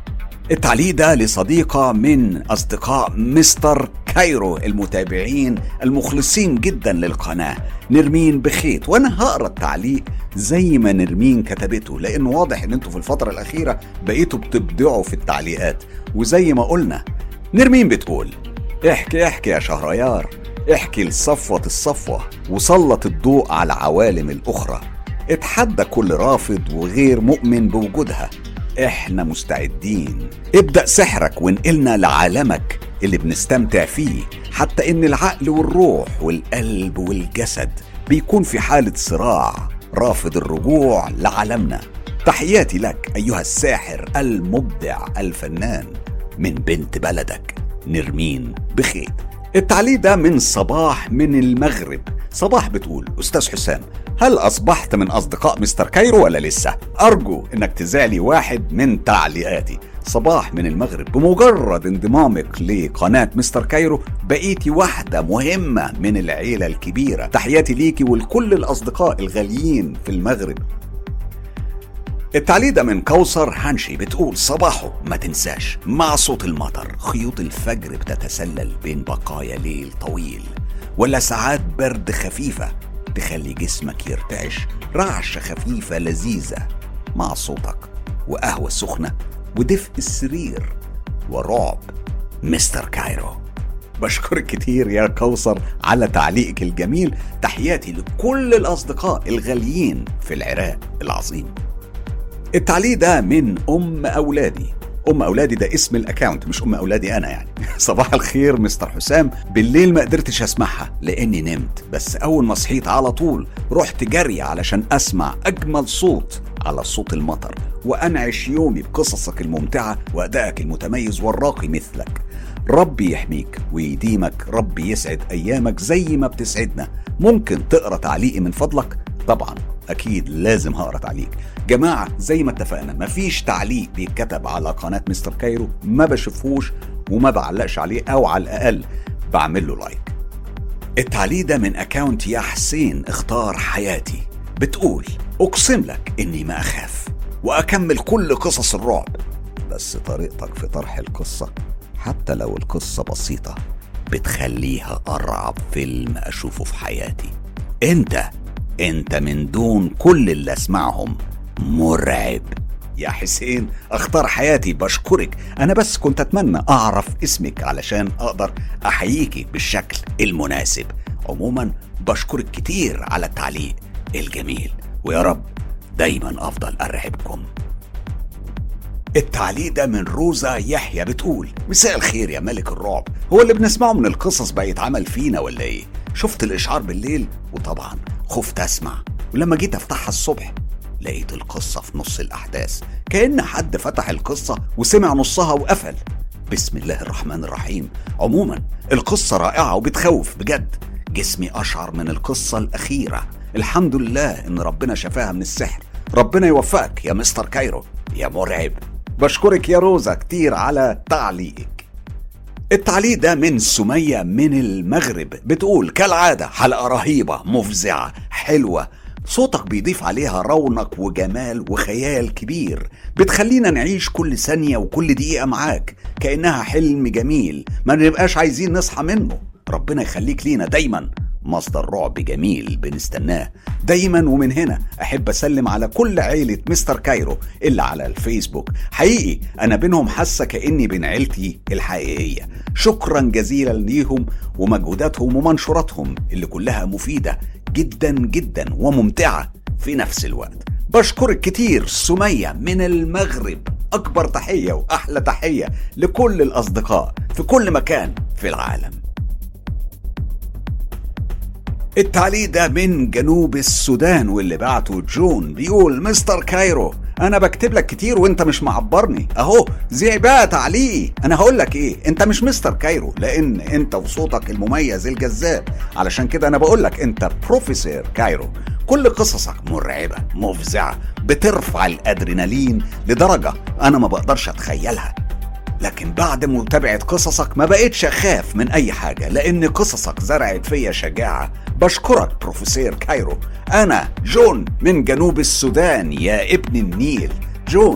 التعليق ده لصديقة من أصدقاء مستر كايرو المتابعين المخلصين جدا للقناة، نرمين بخيت. وأنا هقرأ التعليق زي ما نرمين كتبته، لأنه واضح إن انتوا في الفترة الأخيرة بقيتوا بتبدعوا في التعليقات. وزي ما قلنا نرمين بتقول: احكي احكي يا شهريار، احكي لصفوة الصفوة وسلط الضوء على العوالم الأخرى، اتحدى كل رافض وغير مؤمن بوجودها، احنا مستعدين، ابدأ سحرك وانقلنا لعالمك اللي بنستمتع فيه، حتى ان العقل والروح والقلب والجسد بيكون في حالة صراع رافض الرجوع لعالمنا. تحياتي لك أيها الساحر المبدع الفنان من بنت بلدك نرمين بخيت. التعليق ده من صباح من المغرب. صباح بتقول: أستاذ حسام، هل أصبحت من أصدقاء مستر كايرو ولا لسه؟ أرجو إنك تزعلي واحد من تعليقاتي. صباح من المغرب: بمجرد انضمامك لقناة مستر كايرو بقيتي واحدة مهمة من العيلة الكبيرة. تحياتي ليكي ولكل الأصدقاء الغاليين في المغرب. التعليق ده من كوثر هانشي بتقول: صباحه ما تنساش مع صوت المطر خيوط الفجر بتتسلل بين بقايا ليل طويل، ولا ساعات برد خفيفة تخلي جسمك يرتعش، رعشة خفيفة لذيذة مع صوتك وقهوة سخنة ودفء السرير ورعب مستر كايرو. بشكرك كتير يا كوثر على تعليقك الجميل. تحياتي لكل الأصدقاء الغاليين في العراق العظيم. التعليق ده من أم أولادي. أم أولادي ده اسم الأكاونت مش أم أولادي أنا يعني. صباح الخير مستر حسام، بالليل ما قدرتش أسمعها لأني نمت، بس أول ما صحيت على طول رحت جري علشان أسمع أجمل صوت على صوت المطر وأنعش يومي بقصصك الممتعة وأدائك المتميز والراقي مثلك. ربي يحميك ويديمك، ربي يسعد أيامك زي ما بتسعدنا. ممكن تقرأ تعليقي من فضلك؟ طبعا أكيد لازم هقرأ تعليق. جماعة زي ما اتفقنا مفيش تعليق بيتكتب على قناة مستر كايرو ما بشوفهوش وما بعلقش عليه، أو على الأقل بعمل له لايك. التعليق ده من أكاونت يا حسين اختار حياتي. بتقول: أقسم لك إني ما أخاف وأكمل كل قصص الرعب، بس طريقتك في طرح القصة حتى لو القصة بسيطة بتخليها أرعب فيلم أشوفه في حياتي. أنت أنت من دون كل اللي أسمعهم مرعب يا حسين اختار حياتي. بشكرك، أنا بس كنت أتمنى أعرف اسمك علشان أقدر أحييكي بالشكل المناسب. عموما بشكرك كتير على التعليق الجميل، ويا رب دايما أفضل أرعبكم. التعليق ده من روزا يحيى بتقول: مساء الخير يا ملك الرعب، هو اللي بنسمعه من القصص بقى يتعمل فينا ولا ايه؟ شفت الإشعار بالليل وطبعا خفت أسمع، ولما جيت أفتحها الصبح لقيت القصة في نص الأحداث، كأن حد فتح القصة وسمع نصها وقفل. بسم الله الرحمن الرحيم. عموما القصة رائعة وبتخوف بجد، جسمي أشعر من القصة الأخيرة. الحمد لله إن ربنا شفاها من السحر. ربنا يوفقك يا مستر كايرو يا مرعب. بشكرك يا روزا كتير على تعليقك. التعليق ده من سمية من المغرب بتقول: كالعادة حلقة رهيبة مفزعة حلوة، صوتك بيضيف عليها رونق وجمال وخيال كبير، بتخلينا نعيش كل ثانية وكل دقيقة معاك كأنها حلم جميل ما نبقاش عايزين نصحى منه. ربنا يخليك لينا دايما، مصدر رعب جميل بنستناه دايما. ومن هنا أحب أسلم على كل عيلة مستر كايرو اللي على الفيسبوك، حقيقي أنا بينهم حاسة كأني بين عيلتي الحقيقية. شكرا جزيلا ليهم ومجهوداتهم ومنشوراتهم اللي كلها مفيدة جدا جدا وممتعة في نفس الوقت. بشكرك كتير سمية من المغرب. أكبر تحية وأحلى تحية لكل الأصدقاء في كل مكان في العالم. التعليق ده من جنوب السودان واللي بعته جون بيقول: مستر كايرو انا بكتب لك كتير وانت مش معبرني، اهو زي بقى تعليقي. انا هقول لك ايه، انت مش مستر كايرو لان انت وصوتك المميز الجذاب، علشان كده انا بقول لك انت بروفيسور كايرو. كل قصصك مرعبة مفزعة بترفع الادرينالين لدرجة انا ما بقدرش اتخيلها، لكن بعد متابعة قصصك ما بقيتش أخاف من أي حاجة لأن قصصك زرعت فيا شجاعة. بشكرك بروفيسور كايرو. أنا جون من جنوب السودان يا ابن النيل. جون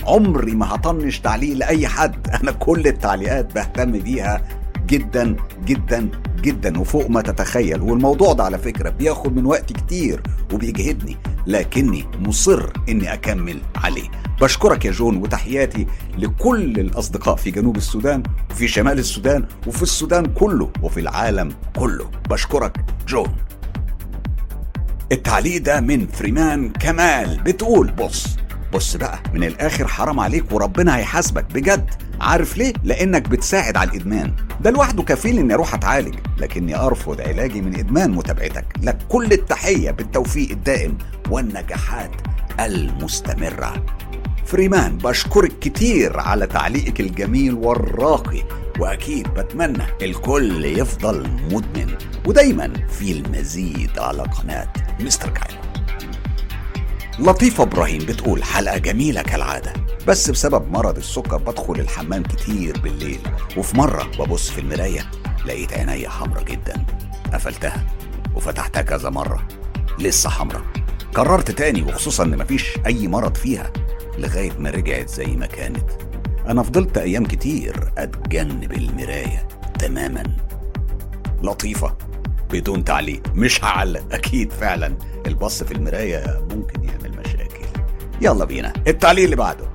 عمري ما هطنش تعليق لأي حد. أنا كل التعليقات بهتم بيها جدا جدا جدا وفوق ما تتخيل، والموضوع ده على فكرة بياخد من وقت كتير وبيجهدني، لكني مصر اني اكمل عليه. بشكرك يا جون، وتحياتي لكل الاصدقاء في جنوب السودان وفي شمال السودان وفي السودان كله وفي العالم كله. بشكرك جون. التعليق ده من فريمان كمال، بتقول بص بص بقى من الاخر، حرام عليك وربنا هيحاسبك بجد. عارف ليه؟ لانك بتساعد على الادمان، ده لوحده كفيل اني اروح اتعالج، لكني ارفض علاجي من ادمان متابعتك. لك كل التحية بالتوفيق الدائم والنجاحات المستمرة. فريمان، بشكرك كتير على تعليقك الجميل والراقي، واكيد بتمنى الكل يفضل مدمن ودايما في المزيد على قناة مستر كايرو. لطيفة إبراهيم بتقول حلقة جميلة كالعادة، بس بسبب مرض السكر بدخل الحمام كتير بالليل، وفي مرة ببص في المراية لقيت عينيا حمرة جدا، قفلتها وفتحتها كذا مرة لسه حمرة. قررت تاني، وخصوصا ان مفيش اي مرض فيها، لغاية ما رجعت زي ما كانت. انا فضلت ايام كتير اتجنب المراية تماما. لطيفة بدون تعليق، مش هعلق اكيد، فعلا البص في المراية ممكن يعمل مشاكل. يلا بينا التعليق اللي بعده.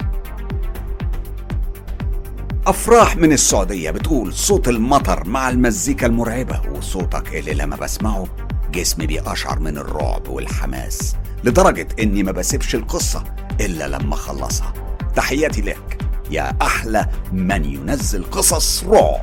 افراح من السعودية بتقول صوت المطر مع المزيكا المرعبة وصوتك اللي لما بسمعه جسمي بيقشعر من الرعب والحماس، لدرجة اني ما بسيبش القصة الا لما خلصها. تحياتي لك يا احلى من ينزل قصص رعب.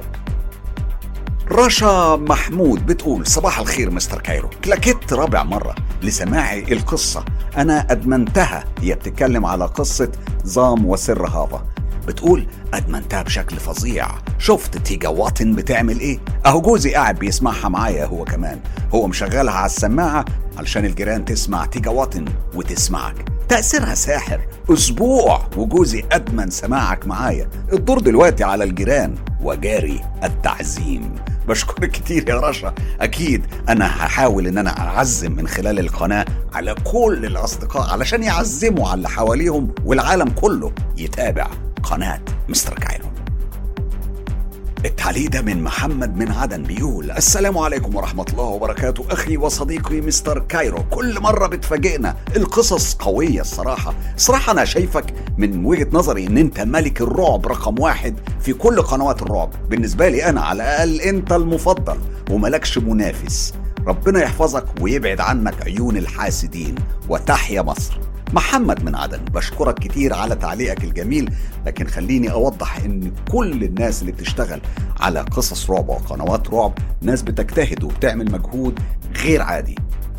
رشا محمود بتقول صباح الخير مستر كايرو، كلكت رابع مرة لسماعي القصة، أنا أدمنتها. هي بتتكلم على قصة زام وسر هافا. بتقول أدمنتها بشكل فظيع. شفت تيجا واتن بتعمل إيه؟ أهو جوزي قاعد بيسمعها معايا هو كمان، هو مشغلها على السماعة علشان الجيران تسمع تيجا واتن وتسمعك. تأثيرها ساحر. أسبوع وجوزي أدمن سماعك معايا. الدور دلوقتي على الجيران وجاري التعزيم. بشكرك كتير يا رشا. أكيد أنا هحاول إن أنا أعزم من خلال القناة على كل الأصدقاء علشان يعزموا على اللي حواليهم، والعالم كله يتابع قناة مستر كايرو. التعليق ده من محمد من عدن بيقول السلام عليكم ورحمة الله وبركاته، أخي وصديقي مستر كايرو، كل مرة بتفاجئنا، القصص قوية الصراحة. صراحة أنا شايفك من وجهة نظري إن أنت ملك الرعب رقم واحد في كل قنوات الرعب. بالنسبة لي أنا على الأقل أنت المفضل وملكش منافس. ربنا يحفظك ويبعد عنك عيون الحاسدين، وتحيا مصر. محمد من عدن، بشكرك كتير على تعليقك الجميل، لكن خليني أوضح إن كل الناس اللي بتشتغل على قصص رعب وقنوات رعب ناس بتجتهد وبتعمل مجهود غير عادي.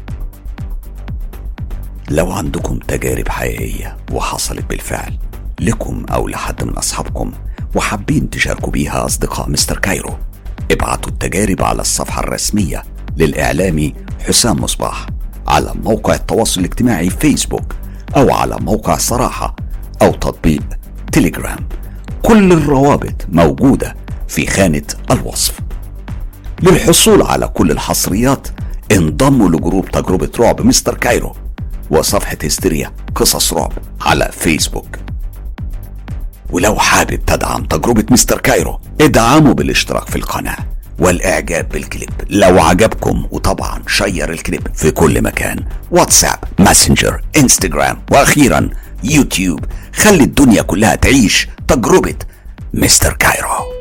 لو عندكم تجارب حقيقية وحصلت بالفعل لكم أو لحد من أصحابكم وحابين تشاركوا بيها أصدقاء مستر كايرو، ابعتوا التجارب على الصفحة الرسمية للإعلامي حسام مصباح على موقع التواصل الاجتماعي فيسبوك، أو على موقع صراحة، أو تطبيق تيليجرام. كل الروابط موجودة في خانة الوصف. للحصول على كل الحصريات انضموا لجروب تجربة رعب مستر كايرو وصفحة هستيريا قصص رعب على فيسبوك. ولو حابب تدعم تجربة مستر كايرو ادعموا بالاشتراك في القناة والاعجاب بالكليب لو عجبكم، وطبعا شير الكليب في كل مكان، واتساب، ماسنجر، انستجرام، واخيرا يوتيوب. خلي الدنيا كلها تعيش تجربة مستر كايرو.